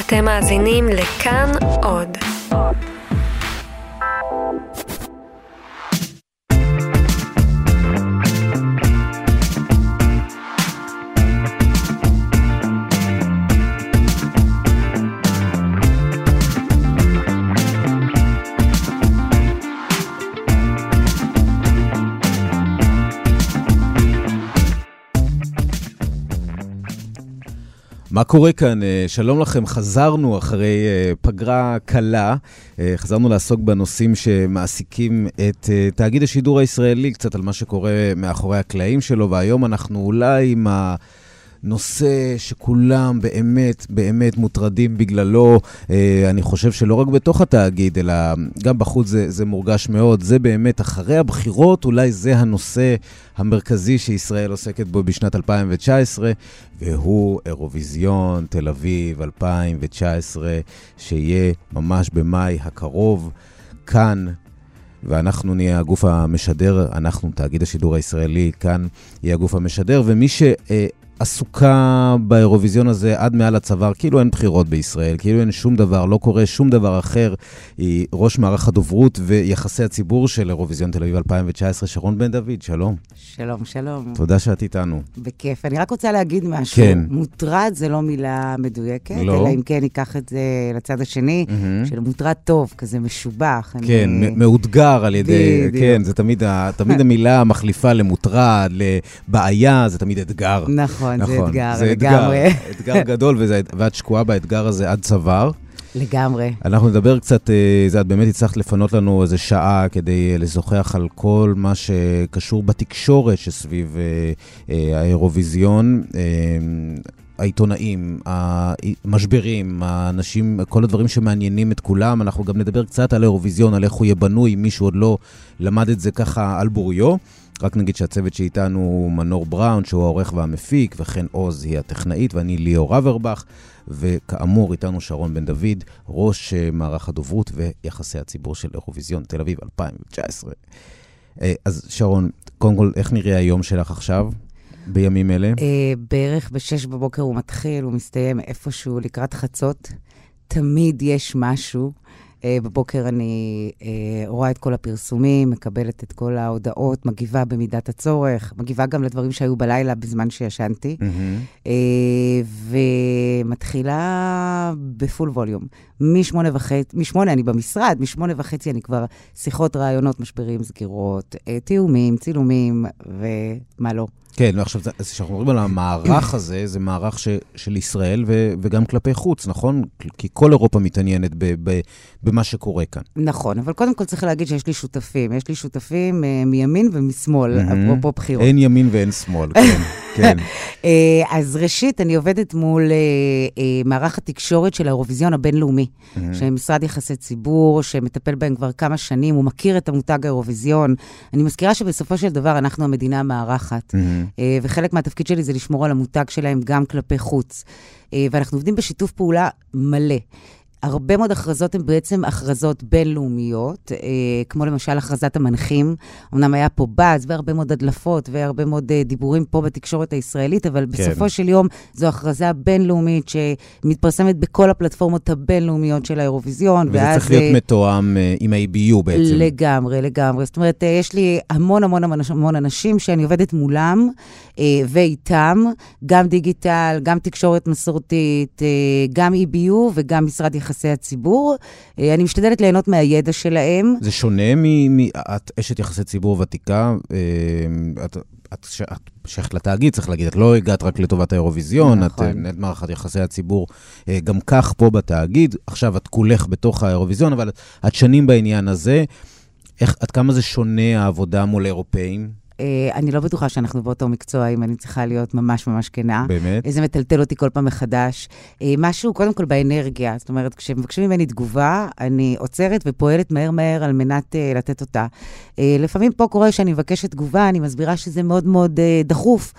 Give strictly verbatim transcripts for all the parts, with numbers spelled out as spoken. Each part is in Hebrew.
אתם מאזינים לכאן עוד. מה קורה כאן? שלום לכם, חזרנו אחרי פגרה קלה, חזרנו לעסוק בנושאים שמעסיקים את תאגיד השידור הישראלי, קצת על מה שקורה מאחורי הקלעים שלו, והיום אנחנו אולי עם הנושא שכולם באמת, באמת מוטרדים בגללו, אני חושב שלא רק בתוך התאגיד, אלא גם בחוץ זה, זה מורגש מאוד, זה באמת אחרי הבחירות, אולי זה הנושא המרכזי שישראל עוסקת בו בשנת אלפיים תשע עשרה, והוא אירוויזיון תל אביב אלפיים תשע עשרה, שיהיה ממש במאי הקרוב כאן, ואנחנו נהיה הגוף המשדר, אנחנו תאגיד השידור הישראלי, כאן יהיה הגוף המשדר, ומי ש... עסוקה באירוויזיון הזה עד מעל הצוואר, כאילו אין בחירות בישראל, כאילו אין שום דבר, לא קורה שום דבר אחר. היא ראש מערך הדוברות ויחסי הציבור של אירוויזיון תל אביב אלפיים תשע עשרה, שרון בן דוד, שלום. שלום, שלום. תודה שאת איתנו. בכיף. אני רק רוצה להגיד משהו. כן. מוטרד זה לא מילה מדויקת, לא. אלא אם כן ניקח את זה לצד השני, mm-hmm. של מוטרד טוב, כזה משובח. כן, אני... מאותגר על ידי, די, כן, די. זה תמיד, תמיד המילה המחליפה למוטרד, לבעיה, זה תמיד אתגר. נכון. נכון, זה אתגר, זה לגמרי. אתגר, אתגר גדול, וזה, ואת שקועה באתגר הזה עד צוואר. לגמרי. אנחנו נדבר קצת, זה את באמת הצלחת לפנות לנו איזו שעה כדי לשוחח על כל מה שקשור בתקשורת שסביב האירוויזיון, העיתונאים, המשברים, האנשים, כל הדברים שמעניינים את כולם. אנחנו גם נדבר קצת על האירוויזיון, על איך הוא יהיה בנוי, מישהו עוד לא למד את זה ככה על בוריו. רק נגיד שהצוות שאיתנו הוא מנור בראון, שהוא העורך והמפיק, וכן עוז היא הטכנאית, ואני ליאור רברבך, וכאמור איתנו שרון בן דוד, ראש מערך הדוברות ויחסי הציבור של אירוויזיון תל אביב אלפיים תשע עשרה. אז שרון, קודם כל, איך נראה היום שלך עכשיו, בימים אלה? בערך בשש בבוקר הוא מתחיל, הוא מסתיים איפשהו לקראת חצות. תמיד יש משהו. בבוקר אני רואה את כל הפרסומים, מקבלת את כל ההודעות, מגיבה במידת הצורך, מגיבה גם לדברים שהיו בלילה בזמן שישנתי, mm-hmm. ומתחילה בפול ווליום. משמונה וחצי, משמונה אני במשרד, משמונה וחצי אני כבר שיחות, רעיונות, משברים, סגירות, תיאומים, צילומים ומה לא. כן, ועכשיו, כשאנחנו מדברים על המערך הזה, זה מערך ש, של ישראל ו, וגם כלפי חוץ, נכון? כי כל אירופה מתעניינת ב, ב, במה שקורה כאן. נכון, אבל קודם כל צריך להגיד שיש לי שותפים. יש לי שותפים uh, מימין ומשמאל, mm-hmm. אפרופו בחירות. אין ימין ואין שמאל, כן, כן. uh, אז ראשית, אני עובדת מול uh, uh, מערך התקשורת של האירוויזיון הבינלאומי, mm-hmm. שמשרד יחסי ציבור, שמטפל בהם כבר כמה שנים, הוא מכיר את המותג האירוויזיון. אני מזכירה שבסופו של דבר אנחנו המדינה המארחת. Mm-hmm. וחלק מהתפקיד שלי זה לשמור על המותג שלהם גם כלפי חוץ. ואנחנו עובדים בשיתוף פעולה מלא. הרבה מאוד הכרזות הן בעצם הכרזות בינלאומיות, כמו למשל הכרזת המנחים. אמנם היה פה באז והרבה מאוד הדלפות והרבה מאוד דיבורים פה בתקשורת הישראלית, אבל בסופו של יום זו הכרזה בינלאומית שמתפרסמת בכל הפלטפורמות הבינלאומיות של האירוויזיון. וזה צריך להיות מתואם עם ה-איי בי יו בעצם. לגמרי, לגמרי. זאת אומרת, יש לי המון המון המון אנשים שאני עובדת מולם ואיתם, גם דיגיטל, גם תקשורת מסורתית, גם איי בי יו וגם משרד יחסי הציבור. אני משתדלת ליהנות מהידע שלהם. זה שונה מ... את אשת יחסי ציבור ותיקה, את... את שייכת לתאגיד, צריך להגיד, את לא הגעת רק לטובת האירוויזיון, נכון. את מנהלת מערכת יחסי הציבור, גם כך פה בתאגיד, עכשיו את כולך בתוך האירוויזיון, אבל את שנים בעניין הזה. איך, עד כמה זה שונה העבודה מול אירופאים? אני לא בטוחה שאנחנו באותו מקצוע, אם אני צריכה להיות ממש ממש כנה. באמת? זה מטלטל אותי כל פעם מחדש. משהו, קודם כל, באנרגיה. זאת אומרת, כשמבקשים ממני תגובה, אני עוצרת ופועלת מהר מהר על מנת לתת אותה. לפעמים פה קורה שאני מבקשת תגובה, אני מסבירה שזה מאוד מאוד דחוף.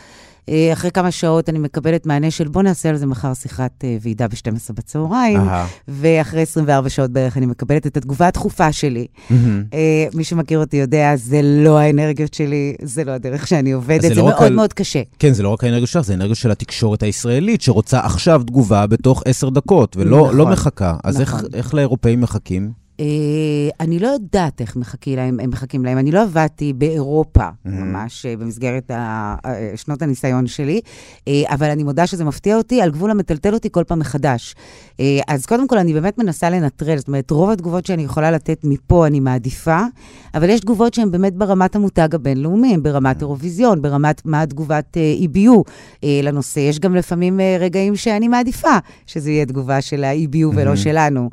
אחרי כמה שעות אני מקבלת מענה של בוא נעשה על זה מחר שיחת ועידה ב-שתים עשרה בצהריים, ואחרי עשרים וארבע שעות בערך אני מקבלת את התגובה הדחופה שלי. מי שמכיר אותי יודע, זה לא האנרגיות שלי, זה לא הדרך שאני עובדת, זה מאוד מאוד קשה. כן, זה לא רק האנרגיות שלך, זה האנרגיות של התקשורת הישראלית, שרוצה עכשיו תגובה בתוך עשר דקות, ולא מחכה. אז איך לאירופאים מחכים? אני לא יודעת איך מחכים להם, הם מחכים להם. אני לא עבדתי באירופה, ממש במסגרת שנות הניסיון שלי, אבל אני מודה שזה מפתיע אותי, על גבול המטלטל אותי כל פעם מחדש. אז קודם כל אני באמת מנסה לנטרל, זאת אומרת, רוב התגובות שאני יכולה לתת מפה אני מעדיפה, אבל יש תגובות שהן באמת ברמת המותג הבינלאומי, ברמת אירוויזיון, ברמת מה התגובת אי בי יו לנושא. יש גם לפעמים רגעים שאני מעדיפה, שזה יהיה תגובה של ה-אי בי יו ולא שלנו.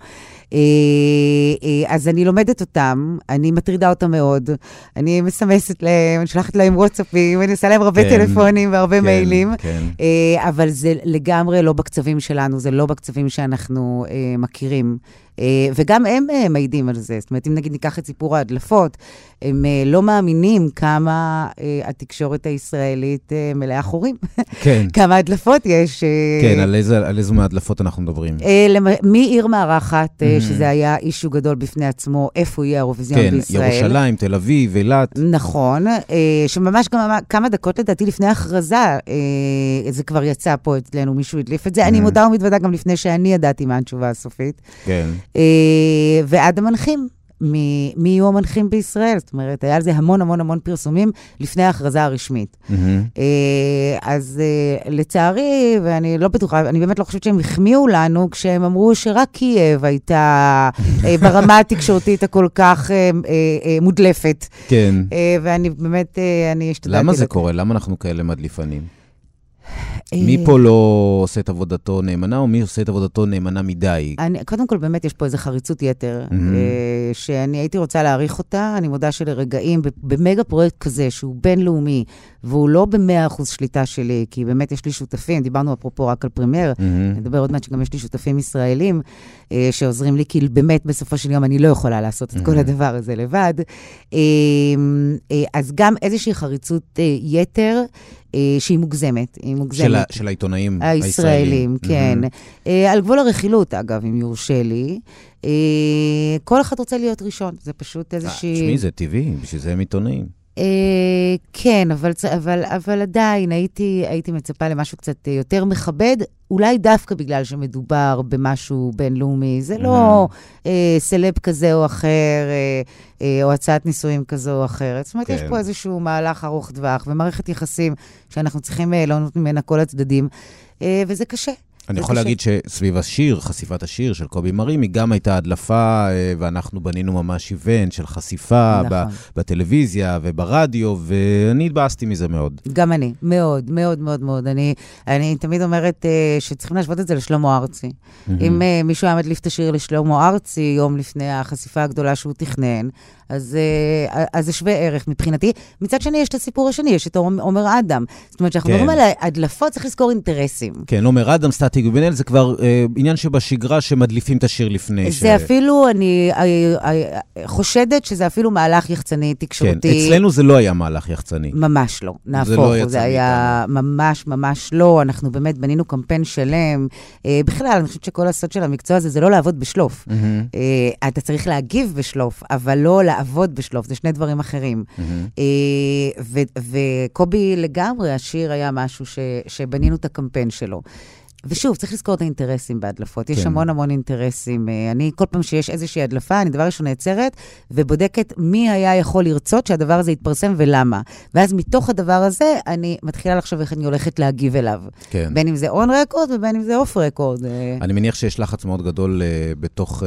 אז אני לומדת אותם, אני מטרידה אותם מאוד, אני מסמסת להם, אני שלחת להם וואטסאפים, אני עושה להם הרבה טלפונים והרבה מיילים, אבל זה לגמרי לא בקצבים שלנו, זה לא בקצבים שאנחנו מכירים. וגם הם מעידים על זה. זאת אומרת, אם נגיד ניקח את סיפור ההדלפות, הם לא מאמינים כמה התקשורת הישראלית מלאה חורים. כן. כמה הדלפות יש. כן, על איזה, על איזו מההדלפות אנחנו מדברים? מעיר מארחת, שזה היה אישו גדול בפני עצמו, איפה יהיה האירוויזיון בישראל. כן, ירושלים, תל אביב, אילת. נכון, שממש גם כמה דקות לדעתי לפני ההכרזה, זה כבר יצא פה אצלנו, מישהו הדליף את זה. אני מודה ומתוודה גם לפני שאני ידעתי מה התשובה הסופית. כן. ועד המנחים, מי יהיו המנחים בישראל? זאת אומרת, היה על זה המון המון המון פרסומים לפני ההכרזה הרשמית. אז לצערי, ואני לא בטוחה, אני באמת לא חושבת שהם החמיאו לנו, כשהם אמרו שרק קייב הייתה ברמה התקשורתית הכל כך מודלפת. כן. ואני באמת, אני השתדלתי... למה זה קורה? למה אנחנו כאלה מדליפנים? מי פה לא עושה את עבודתו נאמנה, או מי עושה את עבודתו נאמנה מדי? אני, קודם כל, באמת יש פה איזו חריצות יתר, mm-hmm. שאני הייתי רוצה להעריך אותה. אני מודה שלרגעים, במגה פרויקט כזה, שהוא בינלאומי, והוא לא במאה אחוז שליטה שלי, כי באמת יש לי שותפים, דיברנו אפרופו רק על פרימייר, mm-hmm. נדבר עוד מעט שגם יש לי שותפים ישראלים, שעוזרים לי, כי באמת בסופו של יום אני לא יכולה לעשות את mm-hmm. כל הדבר הזה לבד. אז גם איזושהי חריצות יתר, שהיא מוגזמת, היא מוגזמת. של, של העיתונאים הישראלים. הישראלים, כן. Mm-hmm. על גבול הרכילות, אגב, אם יורשה לי. כל אחד רוצה להיות ראשון, זה פשוט איזושהי... תשמעי, זה טבעי, בשביל זה הם עיתונאים. כן, אבל, אבל, אבל עדיין הייתי, הייתי מצפה למשהו קצת יותר מכבד, אולי דווקא בגלל שמדובר במשהו בינלאומי, זה לא אה, סלב כזה או אחר, אה, אה, או הצעת ניסויים כזו או אחרת. זאת אומרת, כן. יש פה איזשהו מהלך ארוך טווח, ומערכת יחסים שאנחנו צריכים אה, לענות ממנה כל הצדדים, אה, וזה קשה. אני יכול להגיד שסביב השיר, חשיפת השיר של קובי מרים, היא גם הייתה הדלפה, ואנחנו בנינו ממש איבנט של חשיפה בטלוויזיה וברדיו, ואני התבאסתי מזה מאוד. גם אני, מאוד, מאוד, מאוד, מאוד. אני, אני תמיד אומרת שצריכים להשוות את זה לשלמה ארצי. אם מישהו היה מדליף את השיר לשלמה ארצי, יום לפני החשיפה הגדולה שהוא תכנן, אז, אז זה שווה ערך מבחינתי. מצד שני, יש את הסיפור השני, יש את עומר אדם. זאת אומרת, שאנחנו מדברים על הדלפות, צריך לזכור אינטרסים. כן, עומר אדם, סטטיק ובן-אל, זה כבר אה, עניין שבשגרה שמדליפים את השיר לפני. זה ש... אפילו, אני אה, אה, חושדת שזה אפילו מהלך יחצני תקשורתי. כן, אצלנו זה לא היה מהלך יחצני. ממש לא, נהפוך. זה, לא זה היה איתנו. ממש, ממש לא. אנחנו באמת בנינו קמפיין שלם. אה, בכלל, אני חושבת שכל הסוד של המקצוע הזה, זה לא לעבוד בשלוף. Mm-hmm. אה, אתה צריך להגיב בשלוף, אבל לא לעבוד בשלוף. זה שני דברים אחרים. Mm-hmm. אה, ו- וקובי לגמרי, השיר היה משהו ש- שבנינו את הקמפיין שלו. ושוב, צריך לזכור את האינטרסים בהדלפות. יש המון המון אינטרסים. אני, כל פעם שיש איזושהי הדלפה, אני דבר ראשון נעצרת, ובודקת מי היה יכול לרצות שהדבר הזה יתפרסם ולמה. ואז מתוך הדבר הזה, אני מתחילה לחשוב איך אני הולכת להגיב אליו. כן. בין אם זה און רקורד, ובין אם זה אוף רקורד. אני מניח שיש לחץ מאוד גדול בתוך...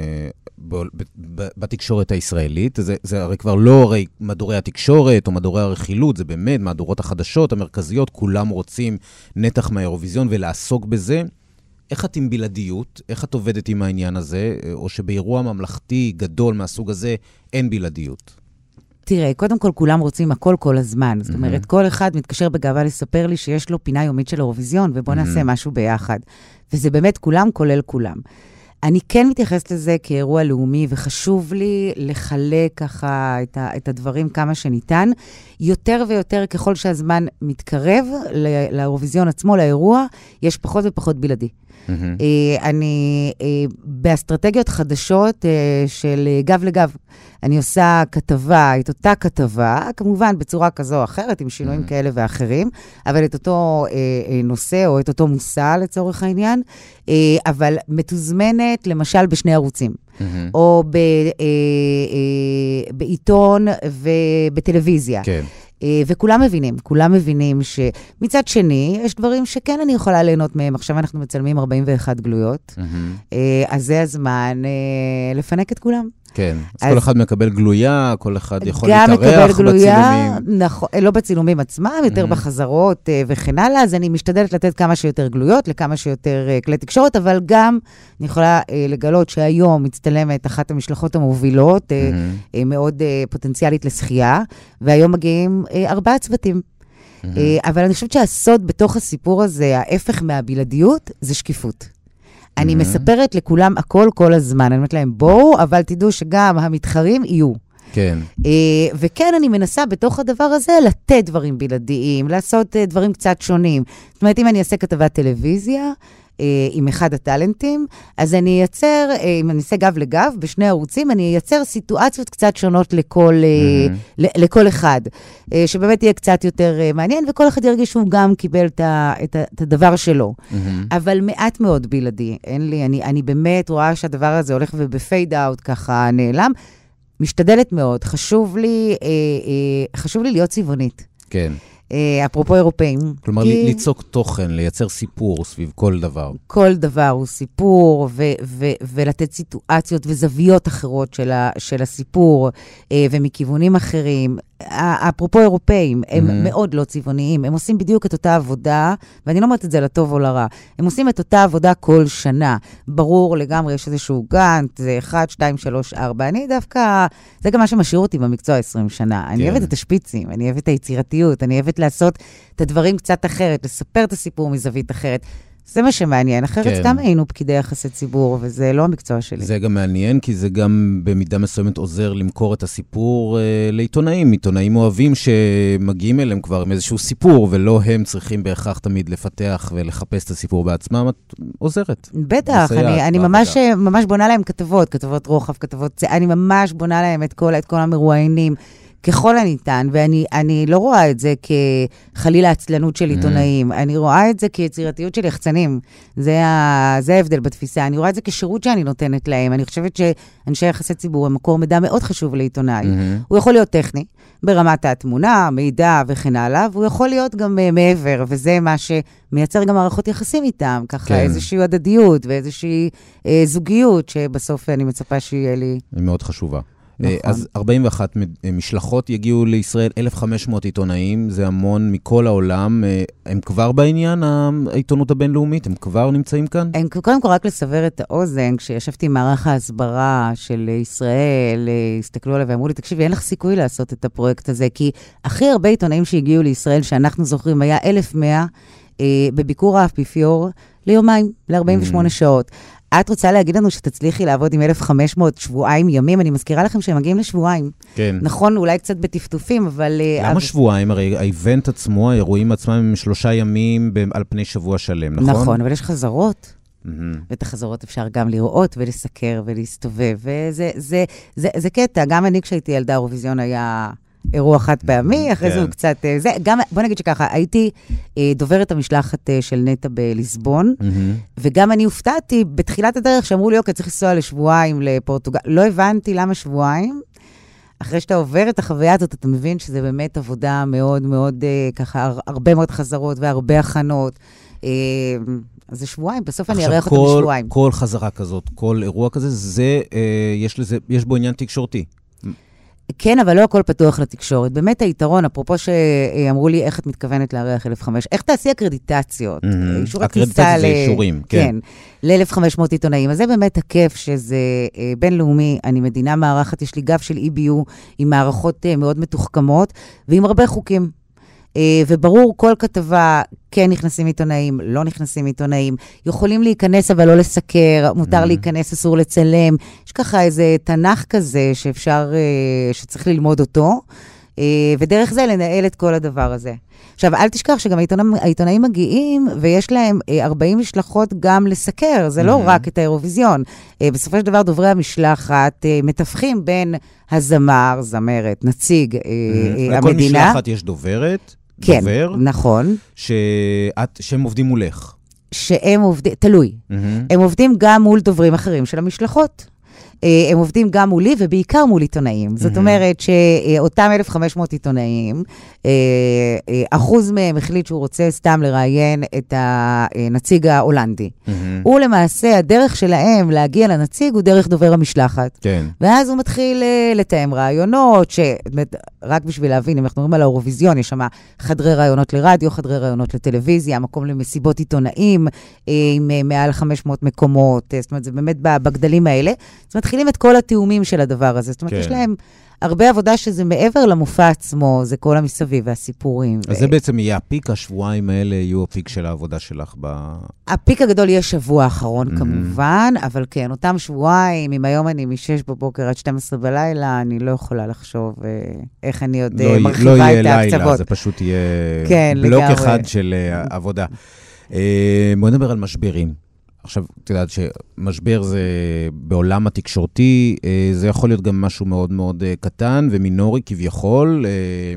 בתקשורת הישראלית, זה, זה הרי כבר לא הרי מדורי התקשורת או מדורי הרכילות, זה באמת מהדורות החדשות, המרכזיות, כולם רוצים נתח מהאירוויזיון ולעסוק בזה. איך את עם בלעדיות? איך את עובדת עם העניין הזה? או שבאירוע ממלכתי גדול מהסוג הזה אין בלעדיות? תראה, קודם כל כולם רוצים הכל כל הזמן. זאת אומרת, כל אחד מתקשר בגאווה לספר לי שיש לו פינה יומית של אירוויזיון, ובוא נעשה משהו ביחד. וזה באמת כולם כולל כולם. אני כן מתייחסת לזה כאירוע לאומי, וחשוב לי לחלק ככה את, ה, את הדברים כמה שניתן. יותר ויותר ככל שהזמן מתקרב לאירוויזיון עצמו, לאירוע, יש פחות ופחות בלעדי. Mm-hmm. אני באסטרטגיות חדשות של גב לגב. אני עושה כתבה, את אותה כתבה, כמובן בצורה כזו או אחרת, עם שינויים mm-hmm. כאלה ואחרים, אבל את אותו נושא או את אותו מושא לצורך העניין, אבל מתוזמנת למשל בשני ערוצים, mm-hmm. או ב, בעיתון ובטלוויזיה. כן. וכולם מבינים, כולם מבינים שמצד שני, יש דברים שכן אני יכולה ליהנות מהם. עכשיו אנחנו מצלמים ארבעים ואחת גלויות, אז זה הזמן לפנק את כולם. כן, אז כל אחד מקבל גלויה, כל אחד יכול להתארח בצילומים. נכון, לא בצילומים עצמם, יותר בחזרות וכן הלאה, אז אני משתדלת לתת כמה שיותר גלויות, לכמה שיותר כלי תקשורת, אבל גם אני יכולה לגלות שהיום מצטלמת אחת המשלחות המובילות, מאוד פוטנציאלית לשחייה, והיום מגיעים ארבעה צוותים. אבל אני חושבת שהסוד בתוך הסיפור הזה, ההפך מהבלעדיות, זה שקיפות. אני מספרת לכולם הכל כל הזמן, אני אומרת להם בואו, אבל תדעו שגם המתחרים יהיו. כן. וכן, אני מנסה בתוך הדבר הזה לתת דברים בלעדיים, לעשות דברים קצת שונים. זאת אומרת, אם אני אעשה כתבת טלוויזיה, עם אחד הטלנטים, אז אני אייצר, אם אני אעשה גב לגב, בשני ערוצים, אני אייצר סיטואציות קצת שונות לכל, mm-hmm. לכל אחד, שבאמת יהיה קצת יותר מעניין, וכל אחד ירגיש שהוא גם קיבל את, ה, את, ה, את הדבר שלו. Mm-hmm. אבל מעט מאוד בלעדי, אין לי, אני, אני באמת רואה שהדבר הזה הולך ובפייד אאוט ככה נעלם, משתדלת מאוד, חשוב לי, חשוב לי להיות צבעונית. כן. אפרופו אירופאים. כלומר, ליצוק תוכן, לייצר סיפור סביב כל דבר. כל דבר הוא סיפור, ולתת סיטואציות וזוויות אחרות של הסיפור, ומכיוונים אחרים. אפרופו אירופאים, הם מאוד לא צבעוניים, הם עושים בדיוק את אותה עבודה, ואני לא אומרת את זה לטוב או לרע, הם עושים את אותה עבודה כל שנה. ברור לגמרי, יש איזשהו גאנט, זה אחד, שתיים, שלוש, ארבע. אני דווקא, זה גם מה שמשאיר אותי במקצוע עשרים שנה. אני אוהבת את השפיצים, אני אוהבת את היצירתיות, אני אוהבת לעשות את הדברים קצת אחרת, לספר את הסיפור מזווית אחרת. זה מה שמעניין, אחרת כן. סתם היינו פקידי יחסי ציבור, וזה לא המקצוע שלי. זה גם מעניין, כי זה גם במידה מסוימת עוזר למכור את הסיפור אה, לעיתונאים. עיתונאים אוהבים שמגיעים אליהם כבר עם איזשהו סיפור, ולא הם צריכים בהכרח תמיד לפתח ולחפש את הסיפור בעצמם. את עוזרת. בטח, אני, אני ממש, ממש בונה להם כתבות, כתבות רוחב, כתבות... אני ממש בונה להם את כל, את כל המרואיינים. ככל הניתן, ואני אני לא רואה את זה כחלילה עצלנות של עיתונאים, mm. אני רואה את זה כיצירתיות של יחצנים. זה, ה, זה ההבדל בתפיסה. אני רואה את זה כשירות שאני נותנת להם. אני חושבת שאנשי יחסי ציבור הם מקור מידע מאוד חשוב לעיתונאי. Mm-hmm. הוא יכול להיות טכני, ברמת התמונה, מידע וכן הלאה, והוא יכול להיות גם uh, מעבר, וזה מה שמייצר גם מערכות יחסים איתם, ככה כן. איזושהי הדדיות ואיזושהי uh, זוגיות, שבסוף אני מצפה שיהיה לי. היא מאוד חשובה. נכון. אז ארבעים ואחת משלחות יגיעו לישראל, אלף וחמש מאות עיתונאים, זה המון מכל העולם. הם כבר בעניין העיתונות הבינלאומית? הם כבר נמצאים כאן? הם קודם כל רק לסבר את האוזן, כשישבתי עם מערך ההסברה של ישראל, הסתכלו עליו ואמרו לי, תקשיבי, אין לך סיכוי לעשות את הפרויקט הזה, כי הכי הרבה עיתונאים שהגיעו לישראל, שאנחנו זוכרים, היה אלף ומאה בביקור האפיפיור ליומיים, ל-ארבעים ושמונה שעות. את רוצה להגיד לנו שתצליחי לעבוד עם אלף וחמש מאות שבועיים ימים? אני מזכירה לכם שהם מגיעים לשבועיים. כן. נכון, אולי קצת בטפטופים, אבל... למה אבל... שבועיים? הרי האיבנט עצמו, האירועים עצמם הם שלושה ימים על פני שבוע שלם, נכון? נכון, אבל יש חזרות. Mm-hmm. ואת החזרות אפשר גם לראות ולסקר ולהסתובב, וזה זה, זה, זה קטע. גם אני כשהייתי ילדה, אירוויזיון היה... אירוע חד פעמי, אחרי זה הוא קצת... זה, גם, בוא נגיד שככה, הייתי דוברת המשלחת של נטה בליסבון, וגם אני הופתעתי בתחילת הדרך שאמרו לי, אוקיי, צריך לנסוע לשבועיים לפורטוגל. לא הבנתי למה שבועיים. אחרי שאתה עובר את החוויה הזאת, אתה מבין שזה באמת עבודה מאוד מאוד, ככה, הרבה מאוד חזרות והרבה הכנות. אז זה שבועיים, בסוף אני אראה אותם בשבועיים. כל חזרה כזאת, כל אירוע כזה, זה, יש לזה, יש בו עניין תקשורתי. כן, אבל לא הכל פתוח לתקשורת. באמת היתרון, אפרופו שאמרו לי איך את מתכוונת לארח אלף וחמש מאות, איך תעשי אקרדיטציות? אקרדיטציה זה אישורים, כן. ל-אלף וחמש מאות עיתונאים. אז זה באמת הכיף שזה בינלאומי, אני מדינה מערכת, יש לי גב של אי בי יו עם מערכות מאוד מתוחכמות, ועם הרבה חוקים. וברור, כל כתבה, כן נכנסים עיתונאים, לא נכנסים עיתונאים, יכולים להיכנס אבל לא לסקר, מותר mm-hmm. להיכנס, אסור לצלם. יש ככה איזה תנ"ך כזה שאפשר, שצריך ללמוד אותו, ודרך זה לנהל את כל הדבר הזה. עכשיו, אל תשכח שגם העיתונאים, העיתונאים מגיעים, ויש להם ארבעים משלחות גם לסקר, זה לא רק את האירוויזיון. בסופו של דבר, דוברי המשלחת מתווכים בין הזמר, זמרת, נציג המדינה. לכל משלחת יש דוברת, כן, דובר. נכון. שהם עובדים מולך. שהם עובדים, תלוי. הם עובדים גם מול דוברים אחרים של המשלחות. הם עובדים גם מולי ובעיקר מול עיתונאים. זאת אומרת שאותם אלף וחמש מאות עיתונאים, אחוז מהם החליט שהוא רוצה סתם לראיין את הנציג ההולנדי. הוא למעשה, הדרך שלהם להגיע לנציג הוא דרך דובר המשלחת. כן. ואז הוא מתחיל לתאם רעיונות, שרק בשביל להבין, אם אנחנו מדברים על האירוויזיון, יש שם חדרי רעיונות לרדיו, חדרי רעיונות לטלוויזיה, מקום למסיבות עיתונאים, עם מעל חמש מאות מקומות, זאת אומרת, זה באמת בגדלים האלה. זאת אומרת, מתחילים את כל התיאומים של הדבר הזה. זאת אומרת, כן. יש להם הרבה עבודה שזה מעבר למופע עצמו, זה כל המסביב והסיפורים. אז ו... זה בעצם יהיה הפיק, השבועיים האלה יהיו הפיק של העבודה שלך ב... הפיק הגדול יהיה שבוע האחרון mm-hmm. כמובן, אבל כן, אותם שבועיים, אם היום אני משש בבוקר עד שתים עשרה בלילה, אני לא יכולה לחשוב איך אני עוד לא מרחיבה לא את יהיה ההקצוות. לילה, זה פשוט יהיה כן, בלוק לגמרי. אחד של עבודה. בואי נדבר על משברים. עכשיו, את יודעת שמשבר זה בעולם התקשורתי, זה יכול להיות גם משהו מאוד מאוד קטן ומינורי כביכול,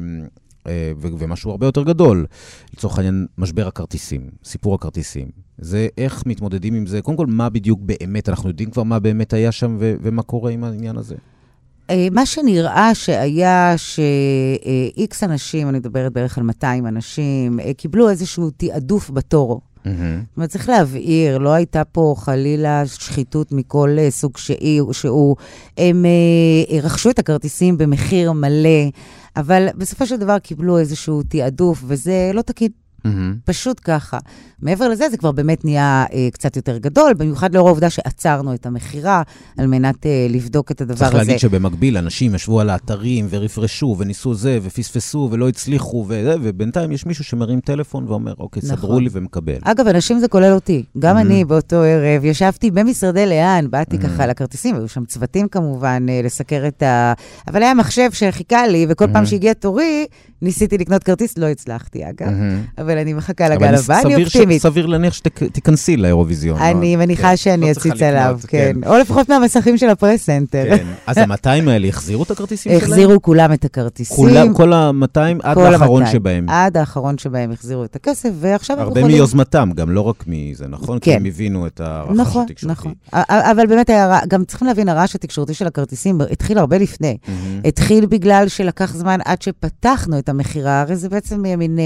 ומשהו הרבה יותר גדול. לצורך העניין, משבר הכרטיסים, סיפור הכרטיסים. זה איך מתמודדים עם זה? קודם כל, מה בדיוק באמת? אנחנו יודעים כבר מה באמת היה שם ומה קורה עם העניין הזה. מה שנראה שהיה ש-X אנשים, אני מדברת בערך על מאתיים אנשים, קיבלו איזשהו תעדוף בתור. זאת אומרת, צריך להבהיר, לא הייתה פה חלילה שחיתות מכל סוג שהוא, הם רכשו את הכרטיסים במחיר מלא, אבל בסופו של דבר קיבלו איזשהו תעדוף, וזה לא תקין. פשוט ככה. מעבר לזה, זה כבר באמת נהיה אה, קצת יותר גדול, במיוחד לאור העובדה שעצרנו את המחירה, על מנת אה, לבדוק את הדבר צריך הזה. צריך להגיד שבמקביל, אנשים ישבו על האתרים, ורפרשו, וניסו זה, ופספסו, ולא הצליחו, וזה, ובינתיים יש מישהו שמרים טלפון, ואומר, אוקיי, נכון. סדרו לי ומקבל. אגב, אנשים זה כולל אותי. גם mm-hmm. אני באותו ערב, ישבתי במשרדי לאן, באתי mm-hmm. ככה לכרטיסים, היו שם צוותים כמובן, אה, לסקר את ה... אבל היה מחשב שחיכה לי, וכל mm-hmm. פעם שהגיע תורי, ניסיתי לקנות כרטיס, לא הצלחתי, אגב. Mm-hmm. אבל אני מחכה לגל הבא, אני אופטימית. סביר להניח שתיכנסי לאירוויזיון. אני מניחה שאני אציץ עליו, כן. או לפחות מהמסכים של הפרס-סנטר. כן. אז ה-מאתיים האלה החזירו את הכרטיסים שלהם? החזירו כולם את הכרטיסים. כל ה-מאתיים עד האחרון שבהם. עד האחרון שבהם החזירו את הכסף, ועכשיו הרבה מיוזמתם, גם לא רק מזה, נכון? כי הם הבינו את הרעש התקשורתי. נכון, נכון. אבל באמת, גם צריכים להבין, הרעש התקשורתי של הכרטיסים התחיל הרבה לפני. התחיל בגלל שלקח זמן עד שפתחנו את המחירה, הרי זה בעצם מין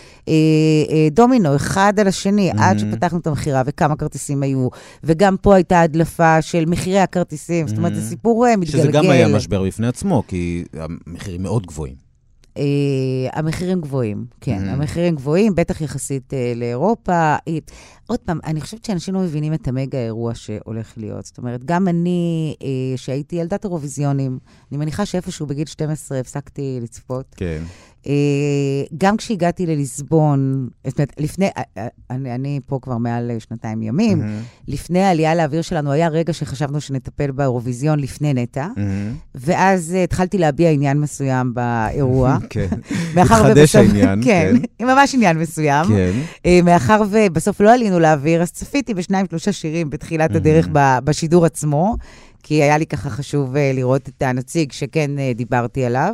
דומינו, אחד על השני, עד שפתחנו את המחירה, וכמה כרטיסים היו, וגם פה הייתה הדלפה של מחירי הכרטיסים, זאת אומרת, זה סיפור מתגלגל. שזה גם היה משבר בפני עצמו, כי המחירים מאוד גבוהים. המחירים גבוהים, כן, המחירים גבוהים, בטח יחסית לאירופה. עוד פעם, אני חושבת שאנשים לא מבינים את המגה אירוע שהולך להיות. זאת אומרת, גם אני, שהייתי ילדת אירוויזיונים, אני מניחה שאיפשהו בגיל שתים עשרה הפסקתי לצפות. כן. גם כשהגעתי לליסבון, זאת אומרת, לפני, אני, אני פה כבר מעל שנתיים ימים, mm-hmm. לפני העלייה לאוויר שלנו, היה רגע שחשבנו שנטפל באירוויזיון לפני נטע, mm-hmm. ואז uh, התחלתי להביע עניין מסוים באירוע. כן, התחדש העניין. כן, כן. ממש עניין מסוים. כן. Uh, מאחר ובסוף לא עלינו לאוויר, אז צפיתי בשניים, שלושה שירים בתחילת mm-hmm. הדרך ב, בשידור עצמו, כי היה לי ככה חשוב uh, לראות את הנציג שכן uh, דיברתי עליו.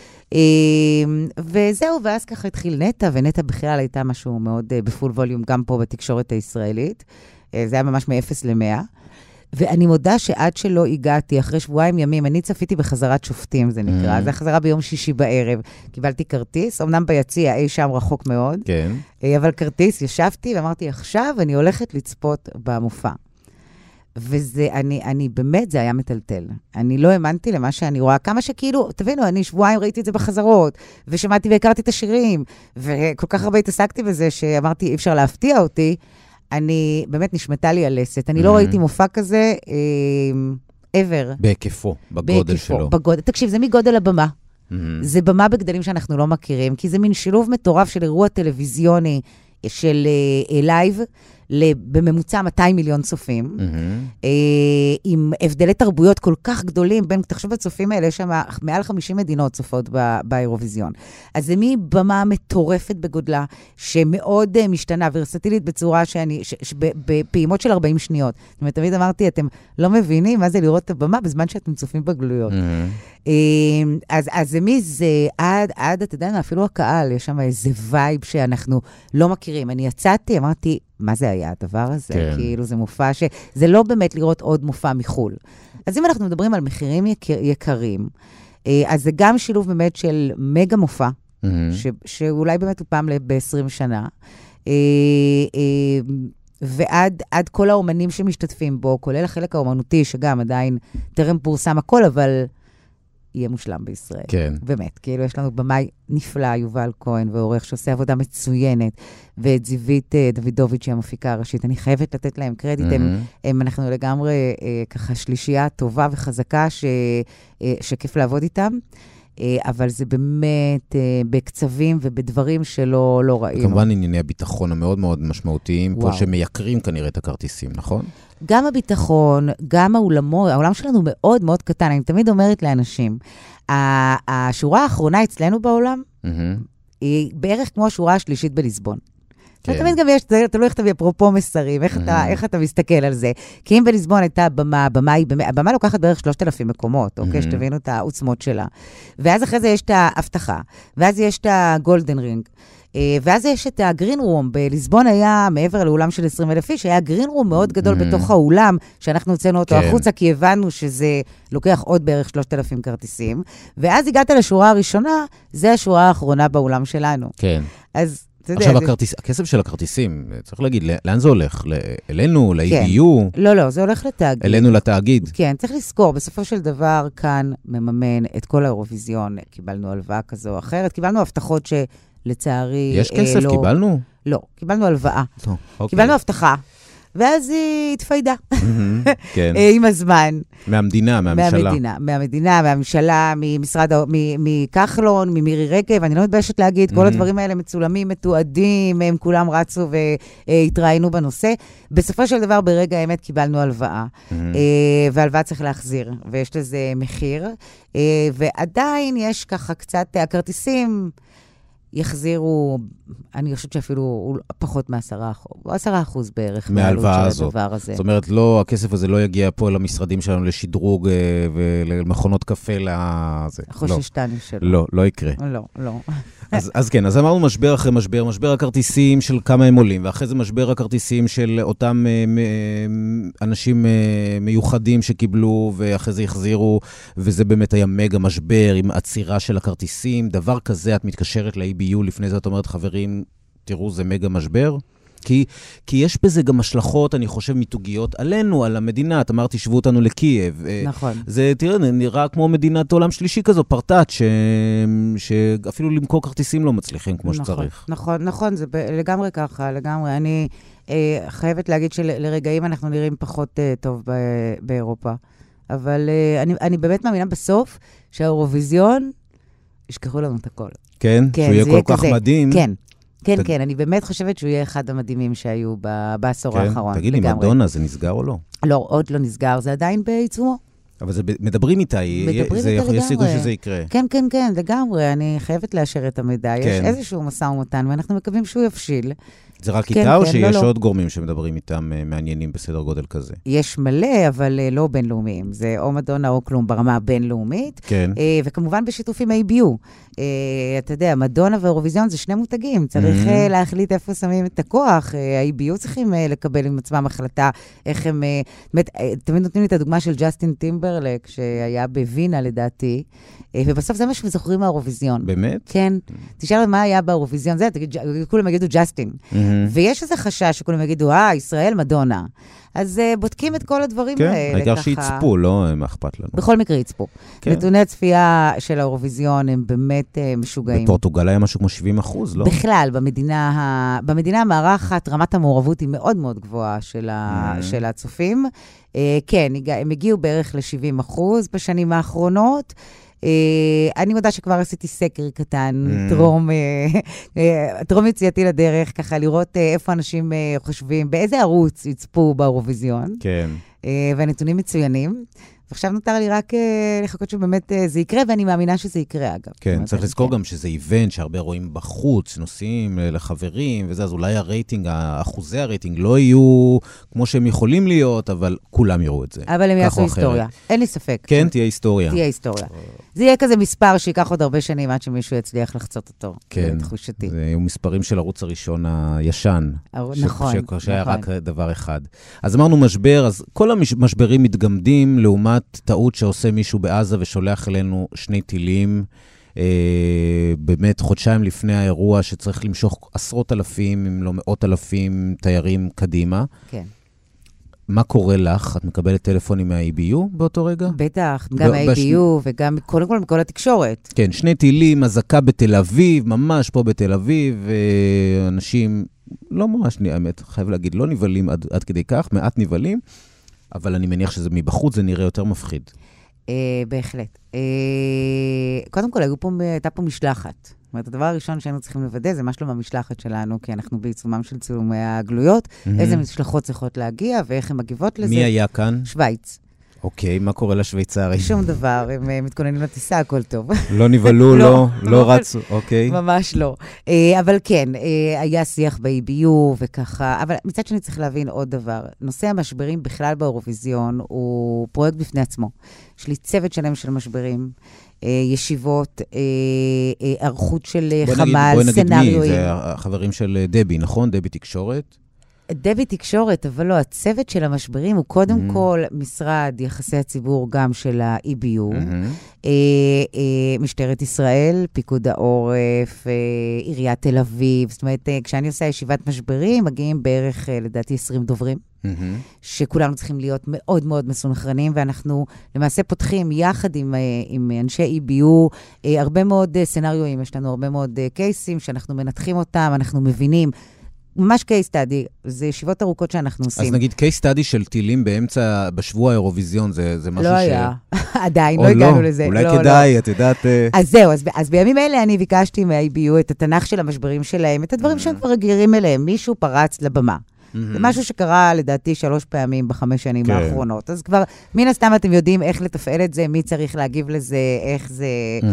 וזהו, ואז ככה התחיל נטע, ונטע בכלל הייתה משהו מאוד בפול ווליום, גם פה בתקשורת הישראלית. זה היה ממש מ-אפס למאה. ואני מודה שעד שלא הגעתי, אחרי שבועיים ימים, אני צפיתי בחזרת שופטים, זה נקרא. זה החזרה ביום שישי בערב. קיבלתי כרטיס, אמנם ביציע, אי שם רחוק מאוד. כן. אבל כרטיס, ישבתי ואמרתי, עכשיו אני הולכת לצפות במופע. וזה, אני, אני באמת, זה היה מטלטל. אני לא האמנתי למה שאני רואה, כמה שכאילו, תבינו, אני שבועיים ראיתי את זה בחזרות, ושמעתי והכרתי את השירים, וכל כך הרבה התעסקתי בזה, שאמרתי, אי אפשר להפתיע אותי, אני, באמת נשמתה לי הלסת. אני לא ראיתי מופע כזה, ever. בהיקפו, בגודל שלו. בגודל, תקשיב, זה מגודל הבמה. זה במה בגדלים שאנחנו לא מכירים, כי זה מין שילוב מטורף של אירוע טלוויזיוני של לייב, בממוצע מאתיים מיליון צופים, עם הבדלי תרבויות כל כך גדולים, בין, תחשוב בצופים האלה, יש שם מעל חמישים מדינות צופות באירוויזיון. אז זה מי במה מטורפת בגודלה, שמאוד משתנה, ורסטילית בצורה שאני, בפעימות של ארבעים שניות. זאת אומרת, תמיד אמרתי, אתם לא מבינים מה זה לראות את הבמה, בזמן שאתם צופים בגלויות. אז זה מי זה, עד, עד, אתה יודע, אפילו הקהל, יש שם איזה וייב שאנחנו לא מכירים. אני יצאתי, אמרתי, מה זה היה הדבר הזה? כן. כאילו זה מופע ש... זה לא באמת לראות עוד מופע מחול. אז אם אנחנו מדברים על מחירים יקר, יקרים, אז זה גם שילוב באמת של מגה מופע, mm-hmm. ש... שאולי באמת הוא פעם ב-עשרים שנה, ועד עד כל האומנים שמשתתפים בו, כולל החלק האומנותי, שגם עדיין טרם פורסם הכל, אבל יהיה מושלם בישראל. כן. באמת, כאילו יש לנו במאי נפלא, יובל כהן, ועורך שעושה עבודה מצוינת, ואת זיווית דוידוביץ' שהיא המפיקה הראשית. אני חייבת לתת להם קרדיט, mm-hmm. הם, הם, אנחנו לגמרי אה, ככה שלישייה טובה וחזקה, ש, אה, שכיף לעבוד איתם. אבל זה באמת בקצבים ובדברים שלא לא ראינו. כמובן ענייני הביטחון המאוד מאוד משמעותיים, פה שמייקרים כנראה את הכרטיסים, נכון? גם הביטחון, גם העולמו, העולם שלנו מאוד מאוד קטן. אני תמיד אומרת לאנשים, השורה האחרונה אצלנו בעולם, היא בערך כמו השורה השלישית בליסבון. תמיד גם יש, אתה לא איך תביא אפרופו מסרים, איך אתה מסתכל על זה. כי אם בליסבון הייתה במה, הבמה לוקחת בערך שלושת אלפים מקומות, אוקיי, שתבינו את העוצמות שלה. ואז אחרי זה יש את ההבטחה, ואז יש את הגולדן רינג, ואז יש את הגרין רום. בליסבון היה, מעבר לאולם של עשרים אלף איש, היה גרין רום מאוד גדול בתוך האולם, שאנחנו הוצאנו אותו החוצה, כי הבנו שזה לוקח עוד בערך שלושת אלפים כרטיסים. ואז הגעת לשורה הראשונה, זה השורה האחרונה באולם שלנו. כן. אז עכשיו, הכסף של הכרטיסים, צריך להגיד, לאן זה הולך? אלינו, ל-איי בי יו? לא, לא, זה הולך לתאגיד. אלינו לתאגיד? כן, צריך לזכור, בסופו של דבר, כאן מממן את כל האירוויזיון, קיבלנו הלוואה כזו או אחרת, קיבלנו הבטחות שלצערי יש כסף? קיבלנו? לא, קיבלנו הלוואה. קיבלנו הבטחה. ואז היא התפיידה, עם הזמן. מהמדינה, מהממשלה. מהמדינה, מהמדינה, מהממשלה, ממשרד, מכחלון, ממירי רגב, אני לא מתביישת להגיד, כל הדברים האלה מצולמים, מתועדים, הם כולם רצו והתראינו בנושא. בסופו של דבר, ברגע האמת קיבלנו הלוואה, והלוואה צריך להחזיר, ויש לזה מחיר, ועדיין יש ככה קצת, הכרטיסים יחזירו, אני חושבת שאפילו פחות מעשרה אחוז, או עשרה אחוז בערך. מהלוואה הזאת. זאת אומרת, לא, הכסף הזה לא יגיע פה למשרדים שלנו לשדרוג ולמכונות קפה לזה. חוששתני שלא. לא, לא יקרה. לא, לא. אז, אז כן, אז אמרנו משבר אחרי משבר, משבר הכרטיסים של כמה הם עולים, ואחרי זה משבר הכרטיסים של אותם אנשים מיוחדים שקיבלו, ואחרי זה החזירו, וזה באמת היה מגה משבר עם עצירה של הכרטיסים. דבר כזה, את מתקשרת ל-איי בי יו, לפני זה את אומרת, חברים, תראו, זה מגה משבר. כי, כי יש בזה גם השלכות, אני חושב, מיתוגיות עלינו, על המדינה. את אמרת, תשבו אותנו לקייב. נכון. זה, תראה, נראה כמו מדינת עולם שלישי כזו, פרטאט, ש... שאפילו למכור כרטיסים לא מצליחים כמו נכון, שצריך. נכון, נכון, זה ב... לגמרי ככה, לגמרי. אני אה, חייבת להגיד שלרגעים אנחנו נראים פחות אה, טוב ב... באירופה. אבל אה, אני, אני באמת מאמינה בסוף שהאירוויזיון ישכחו לנו את הכל. כן? כן, שהוא יהיה כל כך כזה. מדהים. כן. כן, כן, אני באמת חושבת שהוא יהיה אחד המדהימים שהיו בעשור האחרון. תגיד לי, מדונה, זה נסגר או לא? לא, עוד לא נסגר, זה עדיין בעיצומו. אבל מדברים איתה, יש סיכוי שזה יקרה. כן, כן, כן, לגמרי, אני חייבת לאשר את המידע. יש איזשהו משא ומתן, ואנחנו מקווים שהוא יפשיל. זה רק איתה, או שיש עוד גורמים שמדברים איתם מעניינים בסדר גודל כזה? יש מלא, אבל לא בינלאומיים. זה או מדונה או כלום ברמה הבינלאומית. כן. וכמובן בשיתופים איי בי יו. אתה יודע, מדונה ואירוויזיון זה שני מותגים. צריך להחליט איפה שמים את הכוח. ה-איי בי יו צריכים לקבל עם עצמם החלטה איך הם... תמיד נותנים לי את הדוגמה של ג'סטין טימברלק, שהיה בווינה לדעתי, ובסוף זה מה שזוכרים מהאירוויזיון. באמת? כן. תשאל מה היה באירוויזיון, זה, כולם יגידו ג'סטין. ויש איזה חשש שכולם יגידו, אה, ישראל, מדונה. אז uh, בודקים את כל הדברים כן, האלה. העיקר שיצפו, לא מה אכפת לנו. בכל מקרה יצפו. כן. נתוני הצפייה של האירוויזיון הם באמת uh, משוגעים. בפורטוגל היה משהו כמו שבעים אחוז, לא? בכלל, במדינה, ה... במדינה המערכת, רמת המעורבות היא מאוד מאוד גבוהה של, ה... mm-hmm. של הצופים. Uh, כן, הם הגיעו בערך ל-שבעים אחוז בשנים האחרונות. Uh, אני מודה שכבר עשיתי סקר קטן, טרום, טרום יציאתי לדרך, ככה לראות איפה אנשים חושבים, באיזה ערוץ יצפו באירוויזיון. כן. והנתונים מצוינים. ועכשיו נותר לי רק לחכות שבאמת זה יקרה, ואני מאמינה שזה יקרה, אגב. כן, צריך לזכור גם שזה איבנט שהרבה רואים בחוץ, נוסעים לחברים, וזה, אז אולי הרייטינג, אחוזי הרייטינג לא יהיו כמו שהם יכולים להיות, אבל כולם יראו את זה. אבל הם יעשו היסטוריה. אין לי ספק. כן, תהיה היסטוריה. תהיה היסטוריה. זה יהיה כזה מספר שיקח עוד הרבה שנים עד שמישהו יצליח לחצות אותו. כן. תחושתי. זה היו מספרים של ערוץ הראשון הישן. נכון. שהיה רק דבר אחד. אז אמרנו משבר, אז כל המשברים מתגמדים לעומת טעות שעושה מישהו בעזה ושולח אלינו שני טילים, אה, באמת חודשיים לפני האירוע שצריך למשוך עשרות אלפים, אם לא מאות אלפים תיירים קדימה. כן. מה קורה לך? את מקבלת טלפונים מה-איי בי יו באותו רגע? בטח, גם מה-איי בי יו בש... וגם קודם כל מכל התקשורת. כן, שני טילים, אזעקה בתל אביב, ממש פה בתל אביב, אנשים לא ממש, האמת, חייב להגיד, לא נבלים עד, עד כדי כך, מעט נבלים, אבל אני מניח שזה מבחוץ, זה נראה יותר מפחיד. אה, בהחלט. אה, קודם כל, פה, הייתה פה משלחת. זאת אומרת, הדבר הראשון שהיינו צריכים לוודא, זה מה שלום המשלחת שלנו, כי אנחנו בעיצומם של צילומי הגלויות, mm-hmm. איזה משלחות צריכות להגיע, ואיך הן מגיבות לזה. מי היה כאן? שוויץ. אוקיי, מה קורה לשוויצרים? שום דבר, הם מתכוננים לטיסה, הכל טוב. לא נבלו, לא, לא רצו, אוקיי. ממש לא. אבל כן, היה שיח ב-איי בי יו וככה, אבל מצד שני צריך להבין עוד דבר. נושא המשברים בכלל באירוויזיון הוא פרויקט בפני עצמו. יש לי צוות שלם של משברים, ישיבות, ערכות של חמ"ל, סצנריואים. בואי נגיד מי, זה החברים של דבי, נכון? דבי תקשורת? דבי תקשורת, אבל לא, הצוות של המשברים הוא קודם mm-hmm. כל משרד יחסי הציבור גם של ה-איי בי יו, mm-hmm. אה, אה, משטרת ישראל, פיקוד העורף, אה, עיריית תל אביב, זאת אומרת, אה, כשאני עושה ישיבת משברים, מגיעים בערך, אה, לדעתי, עשרים דוברים, mm-hmm. שכולנו צריכים להיות מאוד מאוד מסונכרנים, ואנחנו למעשה פותחים יחד עם, אה, עם אנשי איי בי יו, אה, הרבה מאוד אה, סנריואים, יש לנו הרבה מאוד אה, קייסים שאנחנו מנתחים אותם, אנחנו מבינים, ממש קייס סטאדי, זה ישיבות ארוכות שאנחנו עושים. אז נגיד קייס סטאדי של טילים באמצע, בשבוע האירוויזיון, זה, זה משהו ש... לא היה, עדיין, לא הגענו לזה. אולי כדאי, את יודעת... אז זהו, אז בימים אלה אני ביקשתי מה-איי בי יו את התנ"ך של המשברים שלהם, את הדברים שהם כבר רגילים אליהם, מישהו פרץ לבמה. זה משהו שקרה לדעתי שלוש פעמים בחמש שנים האחרונות. אז כבר, מן הסתם אתם יודעים איך לתפעל את זה, מי צריך להגיב לזה, איך זה...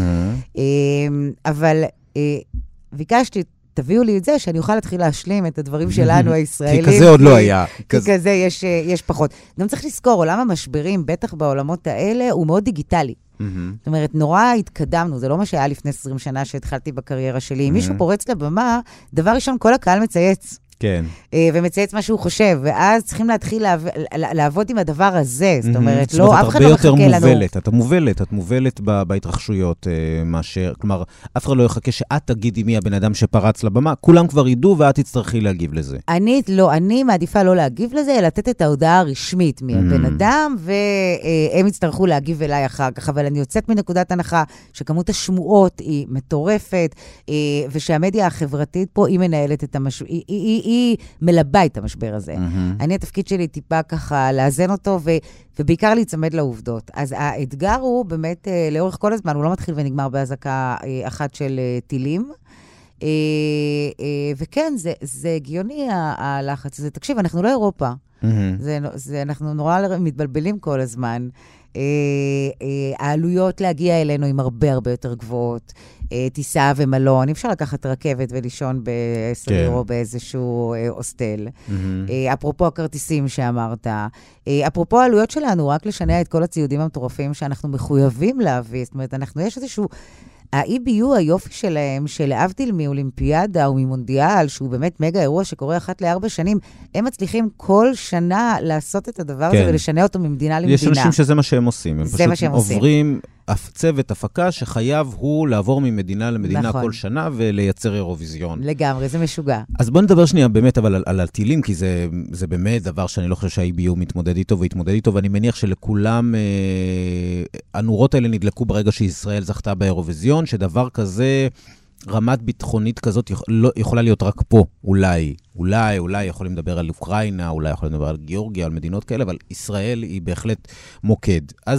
אבל ביקשתי תביאו לי את זה, שאני אוכל להתחיל להשלים את הדברים שלנו הישראלים. כי כזה עוד לא היה. כי כזה יש, יש פחות. גם צריך לזכור, עולם המשברים, בטח בעולמות האלה, הוא מאוד דיגיטלי. זאת אומרת, נורא התקדמנו, זה לא מה שהיה לפני עשרים שנה שהתחלתי בקריירה שלי. אם מישהו פורץ לבמה, דבר ראשון, כל הקהל מצייץ. כן. ומצייץ מה שהוא חושב, ואז צריכים להתחיל לעבוד עם הדבר הזה, זאת אומרת, לא, אף אחד לא מחכה לנו. אתה מובלת, את מובלת בהתרחשויות מאשר, כלומר, אף אחד לא יחכה שאת תגידי מי הבן אדם שפרץ לבמה, כולם כבר ידעו ואת תצטרכי להגיב לזה. אני לא, אני מעדיפה לא להגיב לזה, אלא לתת את ההודעה הרשמית מהבן אדם, והם יצטרכו להגיב אליי אחר כך, אבל אני יוצאת מנקודת הנחה שכמות השמועות היא מטורפת, ושהמדיה החברתית פה היא מנהלת את המשבר, היא היא מלבה את המשבר הזה. Mm-hmm. אני, התפקיד שלי טיפה ככה לאזן אותו, ו, ובעיקר להצמד לעובדות. אז האתגר הוא באמת, לאורך כל הזמן, הוא לא מתחיל ונגמר בהזעקה אחת של טילים. וכן, זה, זה הגיוני הלחץ הזה. תקשיב, אנחנו לא אירופה. Mm-hmm. זה, זה, אנחנו נורא מתבלבלים כל הזמן. העלויות להגיע אלינו עם הרבה הרבה יותר גבוהות. טיסה ומלון, אפשר לקחת רכבת ולישון בעשר יורו באיזשהו הוסטל. אפרופו הכרטיסים שאמרת. אפרופו העלויות שלנו, רק לשנע את כל הציודים המטורפים שאנחנו מחויבים להביא. זאת אומרת, אנחנו יש איזשהו... ה-איי בי יו, היופי שלהם, שלהבדיל מאולימפיאדה או ממונדיאל, שהוא באמת מגה אירוע שקורה אחת לארבע שנים, הם מצליחים כל שנה לעשות את הדבר הזה ולשנע אותו ממדינה למדינה. יש אנשים שזה מה שהם עושים. הם זה מה שהם עושים. פשוט עוברים צוות הפקה שחייב הוא לעבור ממדינה למדינה נכון. כל שנה ולייצר אירוויזיון. לגמרי, זה משוגע. אז בוא נדבר שנייה באמת אבל על, על הטילים, כי זה, זה באמת דבר שאני לא חושב שה-איי בי יו מתמודד איתו והתמודד איתו, ואני מניח שלכולם אה, הנורות האלה נדלקו ברגע שישראל זכתה באירוויזיון, שדבר כזה, רמת ביטחונית כזאת יכול, יכולה להיות רק פה, אולי. אולי, אולי יכולים לדבר על אוקראינה, אולי יכולים לדבר על גיאורגיה, על מדינות כאלה, אבל ישראל היא בהחלט מוקד. אז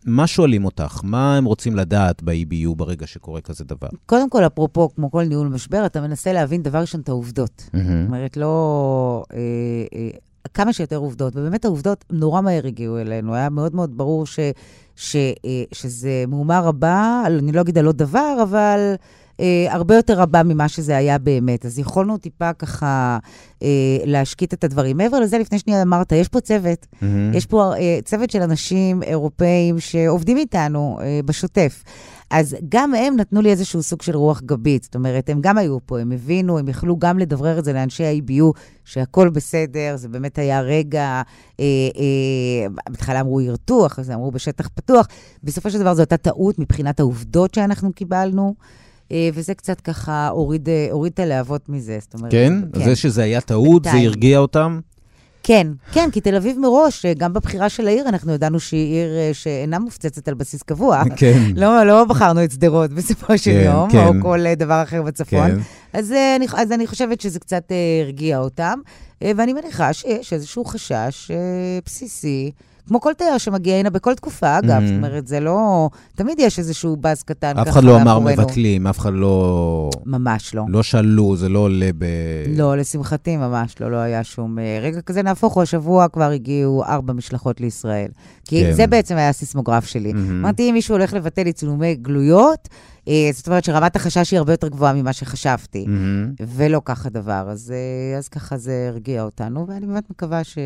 מה שואלים אותך? מה הם רוצים לדעת ב-אי בי יו ברגע שקורה כזה דבר? קודם כל, אפרופו, כמו כל ניהול משבר, אתה מנסה להבין דבר ראשון את העובדות. זאת אומרת, לא... אה, אה, כמה שיותר עובדות, ובאמת העובדות נורא מהר הגיעו אלינו. היה מאוד מאוד ברור ש, ש, אה, שזה מהומה רבה, אני לא אגיד על לא דבר, אבל... Uh, הרבה יותר רבה ממה שזה היה באמת. אז יכולנו טיפה ככה uh, להשקיט את הדברים. מעבר לזה, לפני שנייה אמרת, יש פה צוות. Mm-hmm. יש פה uh, צוות של אנשים אירופאים שעובדים איתנו uh, בשוטף. אז גם הם נתנו לי איזשהו סוג של רוח גבית. זאת אומרת, הם גם היו פה, הם הבינו, הם יכלו גם לדברר את זה לאנשי ה-אי בי יו, שהכל בסדר, זה באמת היה רגע, אה, אה, בתחילה אמרו ירתו, אחרי זה אמרו בשטח פתוח. בסופו של דבר זו הייתה טעות מבחינת העובדות שאנחנו קיבלנו. וזה קצת ככה הוריד, הוריד את הלהבות מזה. זאת אומרת, כן? כן? זה שזה היה טעות, זה הרגיע אותם? כן, כן, כי תל אביב מראש, גם בבחירה של העיר, אנחנו ידענו שהיא עיר שאינה מופצצת על בסיס קבוע. כן. לא, לא בחרנו את שדרות בסופו של כן, יום, כן. או כל דבר אחר בצפון. כן. אז, אני, אז אני חושבת שזה קצת הרגיע אותם, ואני מניחה שיש איזשהו חשש בסיסי, כמו כל תייר שמגיע הנה בכל תקופה, אגב, זאת אומרת, זה לא... תמיד יש איזשהו בז קטן ככה. אף אחד לא אמר מבטלים, אף אחד לא... ממש לא. לא שאלו, זה לא עולה ב... לא, לשמחתי ממש לא, לא היה שום... רגע כזה נהפוך, השבוע כבר הגיעו ארבע משלחות לישראל. כי זה בעצם היה הסיסמוגרף שלי. אמרתי, אם מישהו הולך לבטל צילומי גלויות, זאת אומרת שרמת החשש היא הרבה יותר גבוהה ממה שחשבתי. ולא ככה דבר. אז ככה זה הרגיע אותנו, ואני באמת מקווה ש...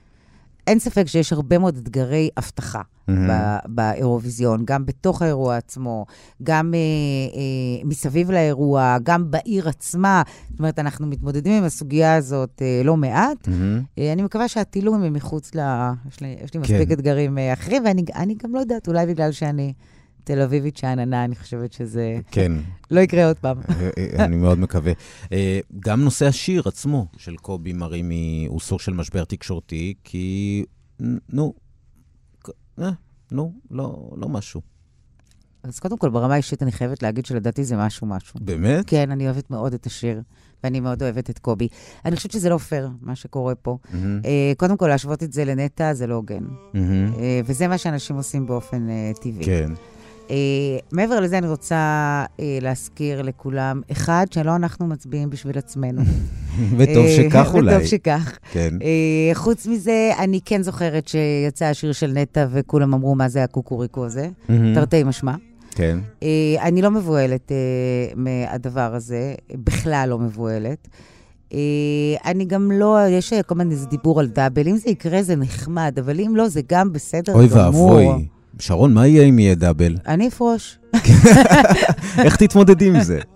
אין ספק שיש הרבה מאוד אתגרי הבטחה mm-hmm. באירוויזיון, גם בתוך האירוע עצמו, גם אה, אה, מסביב לאירוע, גם בעיר עצמה. זאת אומרת, אנחנו מתמודדים עם הסוגיה הזאת אה, לא מעט. Mm-hmm. אה, אני מקווה שהטילום הם מחוץ ל... יש לי, יש לי מספיק כן. אתגרים אה, אחרים, ואני אני גם לא יודעת, אולי בגלל שאני תל אביבית שעננה, אני חושבת שזה כן. לא יקרה עוד פעם. אני מאוד מקווה. גם נושא השיר עצמו של קובי מרימי הוא סוג של משבר תקשורתי, כי נו, נו, לא, לא משהו. אז קודם כל, ברמה האישית אני חייבת להגיד שלדעתי זה משהו משהו. באמת? כן, אני אוהבת מאוד את השיר, ואני מאוד אוהבת את קובי. אני חושבת שזה לא פייר, מה שקורה פה. Mm-hmm. קודם כל, להשוות את זה לנטה, זה לא הוגן. Mm-hmm. וזה מה שאנשים עושים באופן טבעי. כן. Uh, מעבר לזה אני רוצה uh, להזכיר לכולם, אחד, שלא אנחנו מצביעים בשביל עצמנו. וטוב שכך אולי. וטוב שכך. כן. Uh, חוץ מזה, אני כן זוכרת שיצא השיר של נטה, וכולם אמרו מה זה הקוקוריקו הזה. תרתי משמע. כן. Uh, אני לא מבועלת uh, מהדבר הזה, בכלל לא מבועלת. Uh, אני גם לא, יש כל מיני דיבור על דאבל, אם זה יקרה זה נחמד, אבל אם לא זה גם בסדר אוי גמור. אוי ואבוי. שרון, מה יהיה אם יהיה דאבל? אני אפרוש. איך תתמודדים עם זה?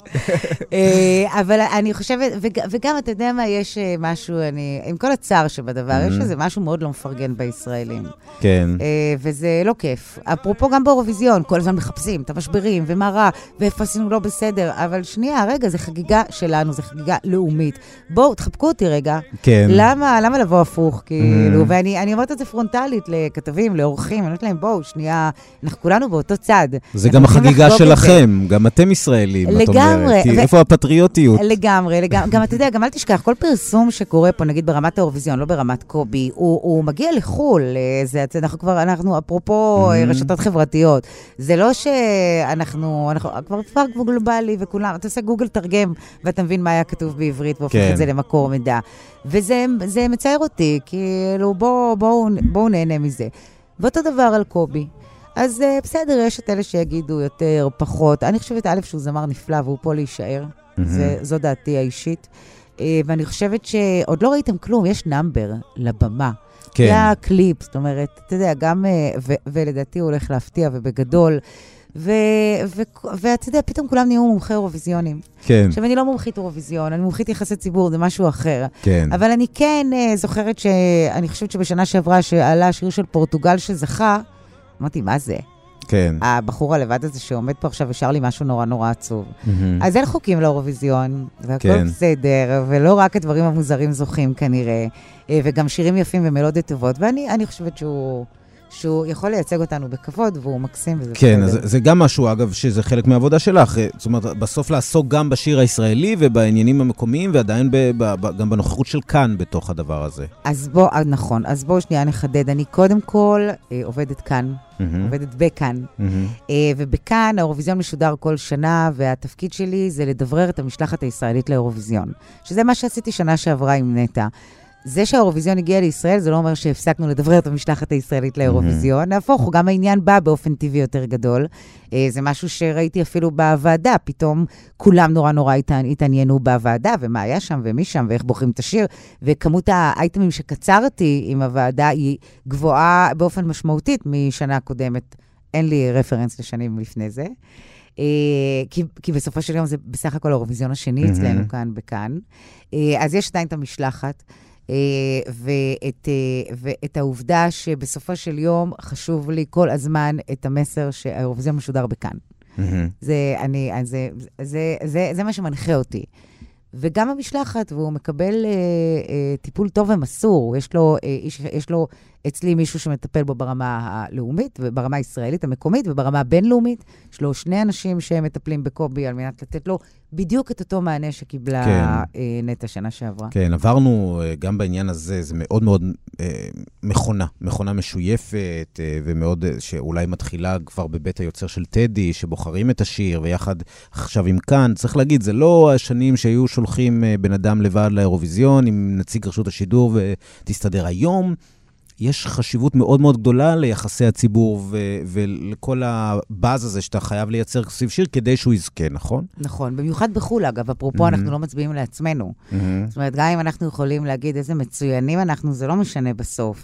אבל אני חושבת, וגם אתה יודע מה, יש משהו, עם כל הצער שבדבר, יש איזה משהו מאוד לא מפרגן בישראלים. כן. וזה לא כיף. אפרופו גם באירוויזיון, כל הזמן מחפשים את המשברים, ומה רע, ואיפה עשינו לא בסדר, אבל שנייה, רגע, זה חגיגה שלנו, זה חגיגה לאומית. בואו, תחבקו אותי רגע. כן. למה, למה לבוא הפוך, כאילו, ואני אומרת את זה פרונטלית לכתבים, לאורחים, אני אומרת להם, בואו, שנייה, אנחנו כולנו באותו צד. זה גם החגיגה שלכם, גם אתם ישראלים, את אומרת. איפה הפטריוטיות? לגמרי, גם אתה יודע, גם אל תשכח, כל פרסום שקורה פה, נגיד ברמת האירוויזיון, לא ברמת קובי, הוא מגיע לחול, אנחנו כבר, אנחנו אפרופו רשתות חברתיות, זה לא שאנחנו, אנחנו כבר כבר גלובלי וכולם, אתה עושה גוגל תרגם, ואתה מבין מה היה כתוב בעברית, והופך את זה למקור מידע. וזה מצייר אותי, כאילו בואו נהנה מזה. ואותו דבר על קובי. אז בסדר, יש את אלה שיגידו יותר, פחות. אני חושבת, א', שהוא זמר נפלא, והוא פה להישאר. זו דעתי האישית. ואני חושבת שעוד לא ראיתם כלום, יש נאמבר לבמה. כן. היה קליפ, זאת אומרת, אתה יודע, גם, ולדעתי הוא הולך להפתיע, ובגדול, ואתה יודע, פתאום כולם נהיו מומחי אירוויזיונים. כן. עכשיו, אני לא מומחית אירוויזיון, אני מומחית יחסי ציבור, זה משהו אחר. כן. אבל אני כן זוכרת שאני חושבת שבשנה שעברה שעלה שיר של פורטוגל שזכה, אמרתי, מה זה? כן. הבחור הלבד הזה שעומד פה עכשיו ושר לי משהו נורא נורא עצוב. אז אין חוקים לאירוויזיון, והכל בסדר, ולא רק הדברים המוזרים זוכים כנראה, וגם שירים יפים ומלודיות טובות, ואני חושבת שהוא שהוא יכול לייצג אותנו בכבוד, והוא מקסים וזה כן, בסדר. אז זה גם משהו, אגב, שזה חלק מהעבודה שלך. זאת אומרת, בסוף לעסוק גם בשיר הישראלי ובעניינים המקומיים, ועדיין ב, ב, ב, גם בנוכחות של כאן בתוך הדבר הזה. אז בוא, נכון, אז בואו שנייה נחדד. אני קודם כל אה, עובדת כאן, mm-hmm. עובדת בכאן. Mm-hmm. אה, ובכאן האירוויזיון משודר כל שנה, והתפקיד שלי זה לדברר את המשלחת הישראלית לאירוויזיון. שזה מה שעשיתי שנה שעברה עם נטע. זה שהאירוויזיון הגיע לישראל, זה לא אומר שהפסקנו לדברר את המשלחת הישראלית לאירוויזיון. נהפוך, גם העניין בא באופן טבעי יותר גדול. זה משהו שראיתי אפילו בוועדה, פתאום כולם נורא נורא התעניינו בוועדה, ומה היה שם ומי שם, ואיך בוחרים את השיר, וכמות האייטמים שקצרתי עם הוועדה היא גבוהה באופן משמעותית משנה קודמת. אין לי רפרנס לשנים לפני זה. כי, כי בסופו של יום זה בסך הכל האירוויזיון השני אצלנו כאן בכאן. אז יש עדיין את המשלחת. ואת, ואת העובדה שבסופו של יום חשוב לי כל הזמן את המסר שהאירוויזיון משודר בכאן. זה, אני, זה, זה, זה, זה מה שמנחה אותי. וגם המשלחת, והוא מקבל אה, אה, טיפול טוב ומסור. יש לו, אה, יש, יש לו אצלי מישהו שמטפל בו ברמה הלאומית, וברמה הישראלית המקומית, וברמה הבינלאומית. יש לו שני אנשים שמטפלים בקובי על מנת לתת לו בדיוק את אותו מענה שקיבלה כן. אה, נטע שנה שעברה. כן, עברנו אה, גם בעניין הזה, זה מאוד מאוד אה, מכונה, מכונה משויפת, אה, ומאוד, אה, שאולי מתחילה כבר בבית היוצר של טדי, שבוחרים את השיר, ויחד עכשיו עם כאן. צריך להגיד, זה לא השנים שהיו שולחים אה, בן אדם לבד לאירוויזיון, עם נציג רשות השידור, ותסתדר היום. יש חשיבות מאוד מאוד גדולה ליחסי הציבור ו- ולכל הבאז הזה שאתה חייב לייצר סביב שיר כדי שהוא יזכה, נכון? נכון, במיוחד בחול, אגב, אפרופו, mm-hmm. אנחנו לא מצביעים לעצמנו. Mm-hmm. זאת אומרת, גם אם אנחנו יכולים להגיד איזה מצוינים אנחנו, זה לא משנה בסוף.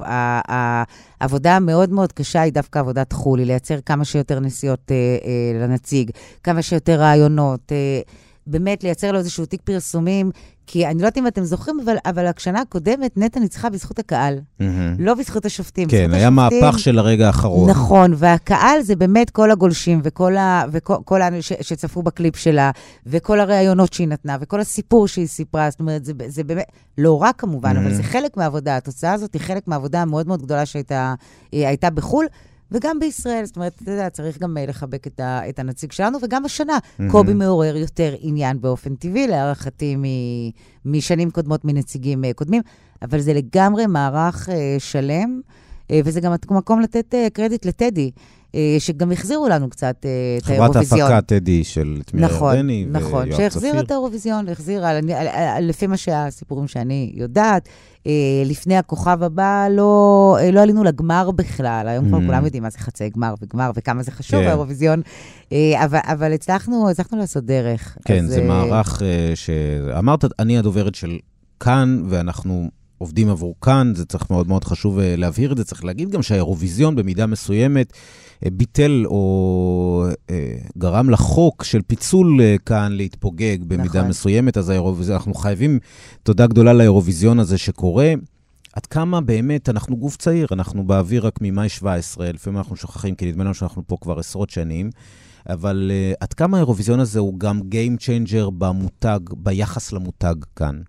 העבודה המאוד מאוד קשה היא דווקא עבודת חול, היא לייצר כמה שיותר נסיעות אה, אה, לנציג, כמה שיותר רעיונות, אה, באמת לייצר לו איזשהו תיק פרסומים, כי אני לא יודעת אם אתם זוכרים, אבל, אבל השנה הקודמת נטע ניצחה בזכות הקהל, mm-hmm. לא בזכות השופטים. כן, היה השופטים, מהפך של הרגע האחרון. נכון, והקהל זה באמת כל הגולשים, וכל ה, וכל, כל ה, ש, שצפו בקליפ שלה, וכל הראיונות שהיא נתנה, וכל הסיפור שהיא סיפרה, זאת אומרת, זה, זה באמת, לא רק כמובן, mm-hmm. אבל זה חלק מהעבודה, התוצאה הזאת היא חלק מהעבודה המאוד מאוד גדולה שהייתה הייתה בחול, וגם בישראל, זאת אומרת, אתה יודע, צריך גם לחבק את, ה, את הנציג שלנו, וגם השנה, mm-hmm. קובי מעורר יותר עניין באופן טבעי, להערכתי מ, משנים קודמות, מנציגים קודמים, אבל זה לגמרי מערך אה, שלם, אה, וזה גם מקום לתת אה, קרדיט לטדי, אה, שגם החזירו לנו קצת אה, את האירוויזיון. חברת הפקה טדי של תמיר ירדני ויואב צפיר. נכון, שהחזיר את האירוויזיון, החזירה, לפי מה שהסיפורים שאני יודעת, לפני הכוכב הבא לא, לא עלינו לגמר בכלל. היום כבר כולם יודעים מה זה חצי גמר וגמר, וכמה זה חשוב באירוויזיון. אבל, אבל הצלחנו, הצלחנו לעשות דרך. כן, זה מערך שאמרת, אני הדוברת של כאן, ואנחנו עובדים עבור כאן, זה צריך מאוד מאוד חשוב להבהיר את זה. צריך להגיד גם שהאירוויזיון במידה מסוימת ביטל או גרם לחוק של פיצול כאן להתפוגג במידה נכון. מסוימת, אז האירוויזיון, אנחנו חייבים תודה גדולה לאירוויזיון הזה שקורה. עד כמה באמת אנחנו גוף צעיר, אנחנו באוויר רק ממאי שבע עשרה, לפעמים אנחנו שוכחים, כי נדמה לנו שאנחנו פה כבר עשרות שנים, אבל uh, עד כמה האירוויזיון הזה הוא גם game changer במותג, ביחס למותג כאן?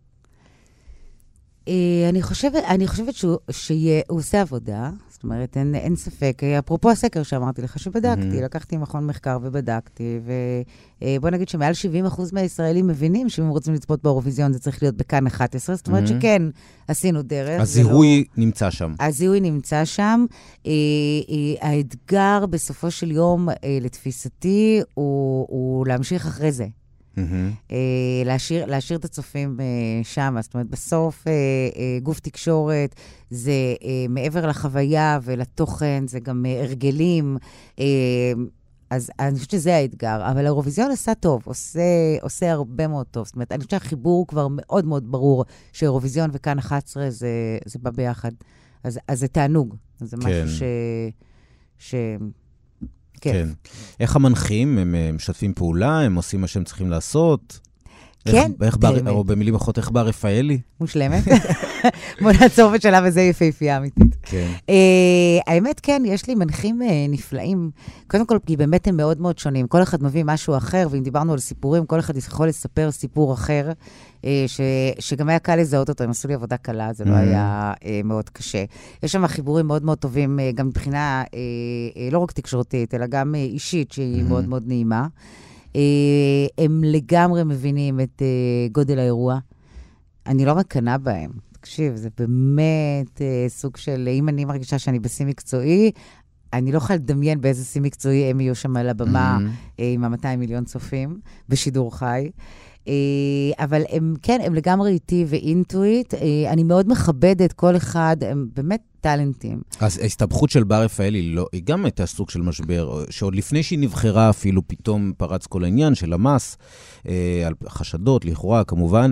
אני חושבת, אני חושבת שהוא, שהוא עושה עבודה, זאת אומרת, אין, אין ספק. אפרופו הסקר שאמרתי לך, שבדקתי, לקחתי מכון מחקר ובדקתי, ובוא נגיד שמעל שבעים אחוז מהישראלים מבינים שאם הם רוצים לצפות באירוויזיון, זה צריך להיות בכאן אחת עשרה, זאת אומרת שכן, עשינו דרך. הזיהוי לא... נמצא שם. הזיהוי נמצא שם. האתגר בסופו של יום, לתפיסתי, הוא, הוא להמשיך אחרי זה. Mm-hmm. להשאיר, להשאיר את הצופים שם. זאת אומרת, בסוף גוף תקשורת זה מעבר לחוויה ולתוכן, זה גם הרגלים. אז אני חושבת שזה האתגר. אבל האירוויזיון עשה טוב, עושה, עושה הרבה מאוד טוב. זאת אומרת, אני חושבת שהחיבור כבר מאוד מאוד ברור שאירוויזיון וכאן אחת עשרה זה, זה בא ביחד. אז, אז זה תענוג. זה משהו כן. ש... ש... כן. איך המנחים? הם משתפים פעולה? הם עושים מה שהם צריכים לעשות? כן, או במילים אחרות, איך בר רפאלי? מושלמת. בוא נעצור בשלב הזה יפהפייה אמיתית. כן. האמת, כן, יש לי מנחים נפלאים. קודם כל, כי באמת הם מאוד מאוד שונים. כל אחד מביא משהו אחר, ואם דיברנו על סיפורים, כל אחד יכול לספר סיפור אחר, שגם היה קל לזהות אותו. הם עשו לי עבודה קלה, זה לא היה מאוד קשה. יש שם חיבורים מאוד מאוד טובים, גם מבחינה לא רק תקשורתית, אלא גם אישית, שהיא מאוד מאוד נעימה. הם לגמרי מבינים את גודל האירוע. אני לא מקנה בהם. תקשיב, זה באמת סוג של, אם אני מרגישה שאני בשיא מקצועי, אני לא יכולה לדמיין באיזה שיא מקצועי הם יהיו שם על הבמה עם ה-מאתיים מיליון צופים בשידור חי. אבל הם, כן, הם לגמרי איתי ואינטואיט. אני מאוד מכבדת כל אחד, הם באמת טלנטים. אז ההסתבכות של בר רפאלי, לא, היא גם הייתה סוג של משבר, שעוד לפני שהיא נבחרה אפילו פתאום פרץ כל העניין של המס, על חשדות, לכאורה, כמובן,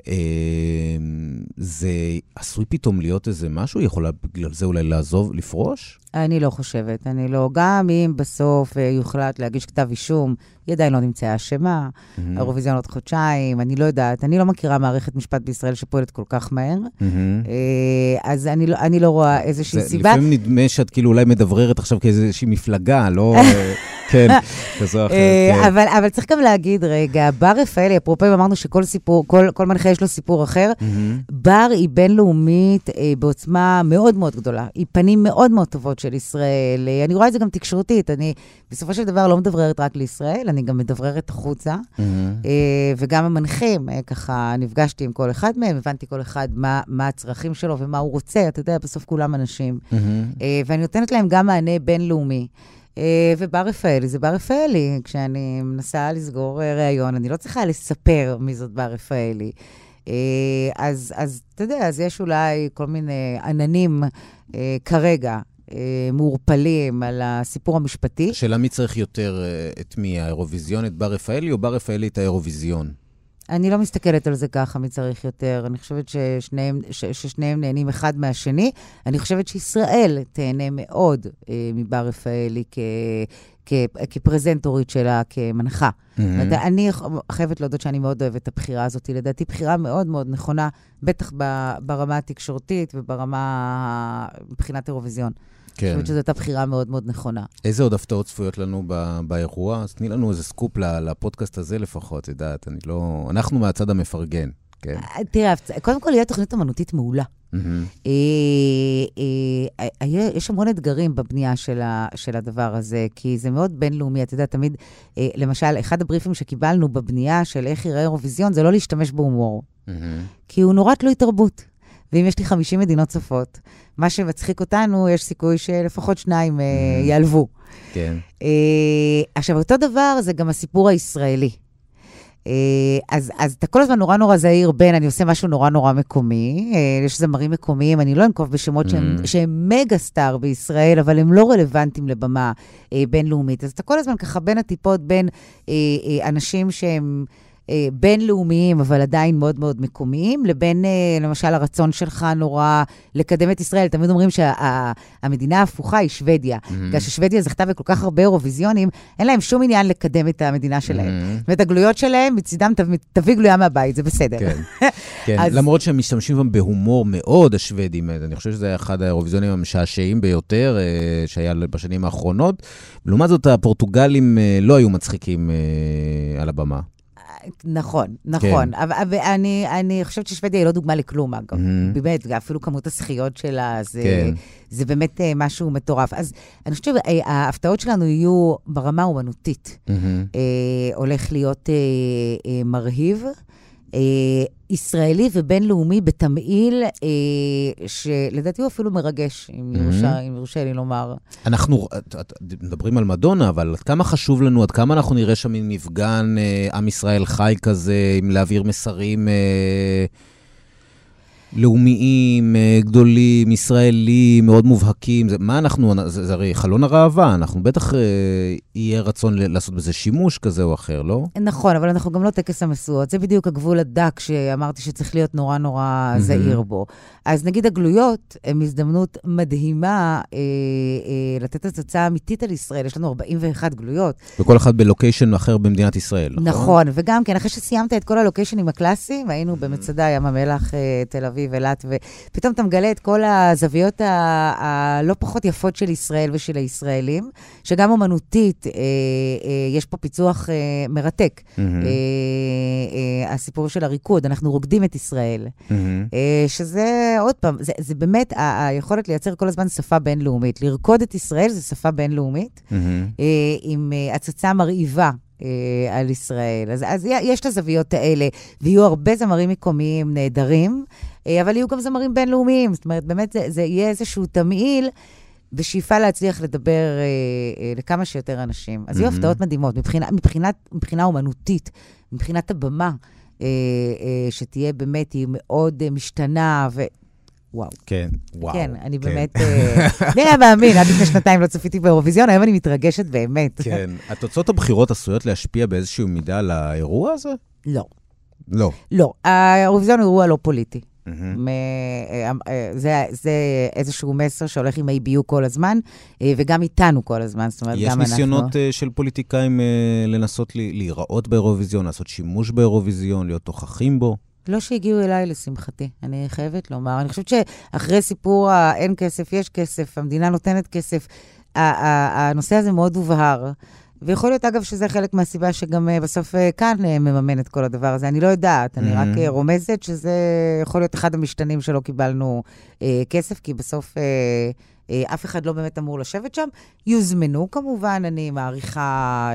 זה עשוי פתאום להיות איזה משהו? יכולה בגלל זה אולי לעזוב, לפרוש? אני לא חושבת, אני לא. גם אם בסוף יוחלט להגיש כתב אישום, היא עדיין לא נמצאה אשמה, האירוויזיון עוד חודשיים, אני לא יודעת, אני לא מכירה מערכת משפט בישראל שפועלת כל כך מהר, אז אני לא רואה איזושהי סיבה. לפעמים נדמה שאת כאילו אולי מדבררת עכשיו כאיזושהי מפלגה, לא... כן, כזו אחרת. אבל צריך גם להגיד, רגע, בר רפאלי, אפרופו אמרנו שכל סיפור, כל מנחה יש לו סיפור אחר, בר היא בינלאומית בעוצמה מאוד מאוד גדולה, היא פנים מאוד מאוד טובות של ישראל, אני רואה את זה גם תקשורתית, אני בסופו של דבר לא מדבררת רק לישראל, אני גם מדבררת החוצה, וגם המנחים, ככה נפגשתי עם כל אחד מהם, הבנתי כל אחד מה הצרכים שלו ומה הוא רוצה, אתה יודע, בסוף כולם אנשים, ואני נותנת להם גם מענה בינלאומי, ובר רפאלי, זה בר רפאלי, כשאני מנסה לסגור ראיון, אני לא צריכה לספר מי זאת בר רפאלי, אז, אז אתה יודע, אז יש אולי כל מיני עננים כרגע, מעורפלים על הסיפור המשפטי. השאלה מי צריך יותר את מי, האירוויזיון, את בר רפאלי, או בר רפאלי את האירוויזיון? אני לא מסתכלת על זה ככה, מי צריך יותר. אני חושבת ששניהם, ששניהם נהנים אחד מהשני. אני חושבת שישראל תהנה מאוד אה, מבר רפאלי כ, כ, כפרזנטורית שלה, כמנחה. Mm-hmm. אני חייבת להודות שאני מאוד אוהבת את הבחירה הזאת. לדעתי בחירה מאוד מאוד נכונה, בטח ברמה התקשורתית וברמה מבחינת אירוויזיון. כן. אני חושבת שזו הייתה בחירה מאוד מאוד נכונה. איזה עוד הפתעות צפויות לנו באירוע? אז תני לנו איזה סקופ לפודקאסט הזה לפחות, יודעת, אני לא... אנחנו מהצד המפרגן, כן. תראה, קודם כל, יהיה תוכנית אמנותית מעולה. יש המון אתגרים בבנייה של הדבר הזה, כי זה מאוד בינלאומי, אתה יודע, תמיד, למשל, אחד הבריפים שקיבלנו בבנייה של איך יראה אירוויזיון, זה לא להשתמש בהומור. כי הוא נורא תלוי תרבות. ואם יש לי חמישים מדינות צופות, מה שמצחיק אותנו, יש סיכוי שלפחות שניים יעלבו. כן. עכשיו, אותו דבר זה גם הסיפור הישראלי. אז, אז אתה כל הזמן נורא נורא זהיר בין, אני עושה משהו נורא נורא מקומי, יש זמרים מקומיים, אני לא אנקוב בשמות שהם, שהם מגה סטאר בישראל, אבל הם לא רלוונטיים לבמה בינלאומית. אז אתה כל הזמן ככה בין הטיפות, בין אנשים שהם... בינלאומיים, אבל עדיין מאוד מאוד מקומיים, לבין, למשל, הרצון שלך נורא לקדם את ישראל. תמיד אומרים שהמדינה ההפוכה היא שוודיה. בגלל ששוודיה זכתה בכל כך הרבה אירוויזיונים, אין להם שום עניין לקדם את המדינה שלהם. ואת הגלויות שלהם, מצידם תביא גלויה מהבית, זה בסדר. כן, למרות שהם משתמשים גם בהומור מאוד השוודים. אני חושב שזה אחד האירוויזיונים המשעשעים ביותר, שהיה בשנים האחרונות. לעומת זאת, הפורטוגלים לא היו מצחיקים על הבמה. נכון, נכון. אבל אני, אני חושבת ששוודיה היא לא דוגמה לכלום, אגב. באמת, אפילו כמות השחיות שלה, זה, זה באמת משהו מטורף. אז אני חושבת שההפתעות שלנו יהיו ברמה אומנותית. הולך להיות מרהיב, ישראלי ובינלאומי בתמעיל, שלדעתי הוא אפילו מרגש, אם יורשה לי לומר. אנחנו מדברים על מדונה, אבל עד כמה חשוב לנו, עד כמה אנחנו נראה שם עם מפגן עם ישראל חי כזה, עם להעביר מסרים לאומיים, גדולים, ישראלים, מאוד מובהקים. זה, מה אנחנו, זה, זה הרי חלון הראווה, אנחנו בטח אה, יהיה רצון לעשות בזה שימוש כזה או אחר, לא? נכון, אבל אנחנו גם לא טקס המשואות. זה בדיוק הגבול הדק שאמרתי שצריך להיות נורא נורא זהיר בו. אז נגיד הגלויות הם הזדמנות מדהימה אה, אה, לתת הצצה אמיתית על ישראל. יש לנו ארבעים ואחת גלויות. וכל אחד בלוקיישן אחר במדינת ישראל, נכון? נכון, וגם כן, אחרי שסיימת את כל הלוקיישנים הקלאסיים, היינו במצדה, ים המלח, אה, תל אביב, אילת, ופתאום אתה מגלה את כל הזוויות ה- הלא פחות יפות של ישראל ושל הישראלים, שגם אומנותית, אה, אה, יש פה פיצוח אה, מרתק. Mm-hmm. אה, אה, הסיפור של הריקוד, אנחנו רוקדים את ישראל. Mm-hmm. אה, שזה, עוד פעם, זה, זה באמת ה- היכולת לייצר כל הזמן שפה בינלאומית. לרקוד את ישראל זה שפה בינלאומית, mm-hmm. אה, עם אה, הצצה מרהיבה. על ישראל. אז, אז יש את הזוויות האלה, ויהיו הרבה זמרים מקומיים נהדרים, אבל יהיו גם זמרים בינלאומיים. זאת אומרת, באמת זה, זה יהיה איזשהו תמהיל, בשאיפה להצליח לדבר אה, אה, לכמה שיותר אנשים. אז mm-hmm. יהיו הפתעות מדהימות, מבחינה, מבחינת, מבחינה אומנותית, מבחינת הבמה, אה, אה, שתהיה באמת, היא מאוד אה, משתנה, ו... וואו. כן, וואו. כן, אני כן. באמת... נראה מאמין, עד לפני שנתיים לא צפיתי באירוויזיון, היום אני מתרגשת באמת. כן. התוצאות הבחירות עשויות להשפיע באיזשהו מידה על האירוע הזה? לא. לא. לא. האירוויזיון הוא אירוע לא פוליטי. זה, זה איזשהו מסר שהולך עם ה-איי בי יו כל הזמן, וגם איתנו כל הזמן. זאת אומרת, יש גם ניסיונות אנחנו... של פוליטיקאים לנסות להיראות באירוויזיון, לעשות שימוש באירוויזיון, להיות תוכחים בו? לא שהגיעו אליי לשמחתי, אני חייבת לומר. אני חושבת שאחרי סיפור האין כסף, יש כסף, המדינה נותנת כסף, הנושא הזה מאוד הובהר. ויכול להיות, אגב, שזה חלק מהסיבה שגם בסוף כאן מממן את כל הדבר הזה. אני לא יודעת, אני רק רומזת שזה יכול להיות אחד המשתנים שלא קיבלנו כסף, כי בסוף אף אחד לא באמת אמור לשבת שם. יוזמנו כמובן, אני מעריכה...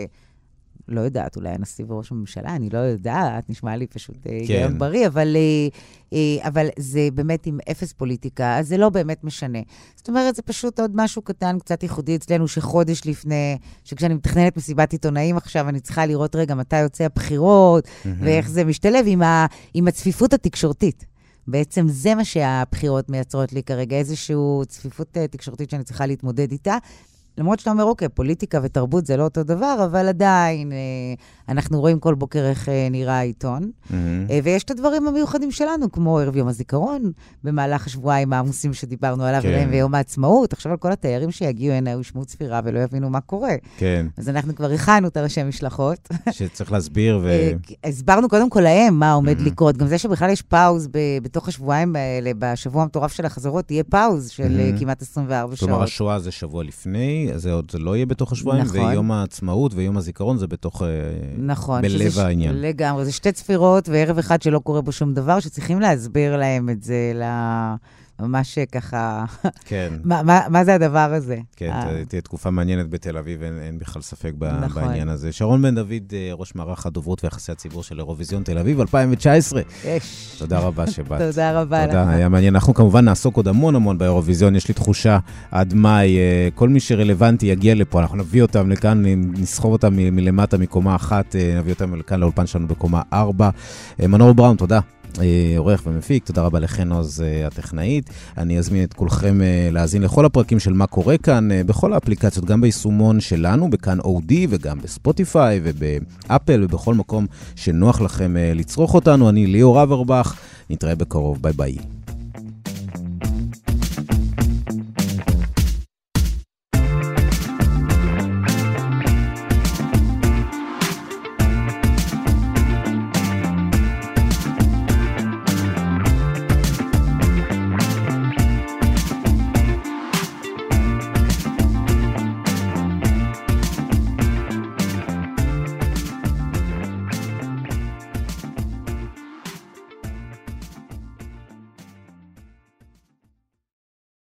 לא יודעת, אולי הנשיא וראש הממשלה, אני לא יודעת, נשמע לי פשוט היגיון כן. בריא, אבל, אבל זה באמת עם אפס פוליטיקה, אז זה לא באמת משנה. זאת אומרת, זה פשוט עוד משהו קטן, קצת ייחודי אצלנו, שחודש לפני, שכשאני מתכננת מסיבת עיתונאים עכשיו, אני צריכה לראות רגע מתי יוצא הבחירות, mm-hmm. ואיך זה משתלב עם, ה, עם הצפיפות התקשורתית. בעצם זה מה שהבחירות מייצרות לי כרגע, איזושהי צפיפות תקשורתית שאני צריכה להתמודד איתה, למרות שאתה אומר, אוקיי, פוליטיקה ותרבות זה לא אותו דבר, אבל עדיין אנחנו רואים כל בוקר איך נראה העיתון. Mm-hmm. ויש את הדברים המיוחדים שלנו, כמו ערב יום הזיכרון, במהלך השבועיים העמוסים שדיברנו עליו, כן. ויום העצמאות. עכשיו על כל התיירים שיגיעו הנה, ישמעו צפירה ולא יבינו מה קורה. כן. אז אנחנו כבר הכנו את הראשי משלחות. שצריך להסביר ו... הסברנו קודם כל להם מה עומד mm-hmm. לקרות. גם זה שבכלל יש פאוז ב- בתוך השבועיים האלה, בשבוע המטורף של החזרות, תהיה פאוז של mm-hmm. כמעט עשרים וארבע שעות. כלומר, השואה זה שבוע לפני, זה עוד זה לא יהיה בתוך השבועיים, נכון. ויום העצמאות ויום הזיכרון זה בתוך, נכון, בלב שזה העניין. לגמרי, זה שתי צפירות וערב אחד שלא קורה בו שום דבר, שצריכים להסביר להם את זה, ממש ככה, כן. מה, מה, מה זה הדבר הזה? כן, תהיה תקופה מעניינת בתל אביב, אין, אין בכלל ספק נכון. בעניין הזה. שרון בן דוד, ראש מערך הדוברות ויחסי הציבור של אירוויזיון תל אביב, אלפיים תשע עשרה. יש. תודה רבה שבאת. תודה רבה לך. תודה, היה מעניין. אנחנו כמובן נעסוק עוד המון המון באירוויזיון, יש לי תחושה עד מאי, כל מי שרלוונטי יגיע לפה, אנחנו נביא אותם לכאן, נסחוב אותם מ- מלמטה מקומה אחת, נביא אותם לכאן לאולפן שלנו בקומה ארבע. מנור בראון, תודה. עורך ומפיק, תודה רבה לכן עוז הטכנאית. אני אזמין את כולכם להאזין לכל הפרקים של מה קורה כאן, בכל האפליקציות, גם ביישומון שלנו, בכאן אודי וגם בספוטיפיי ובאפל ובכל מקום שנוח לכם לצרוך אותנו. אני ליאור אברבך, נתראה בקרוב, ביי ביי.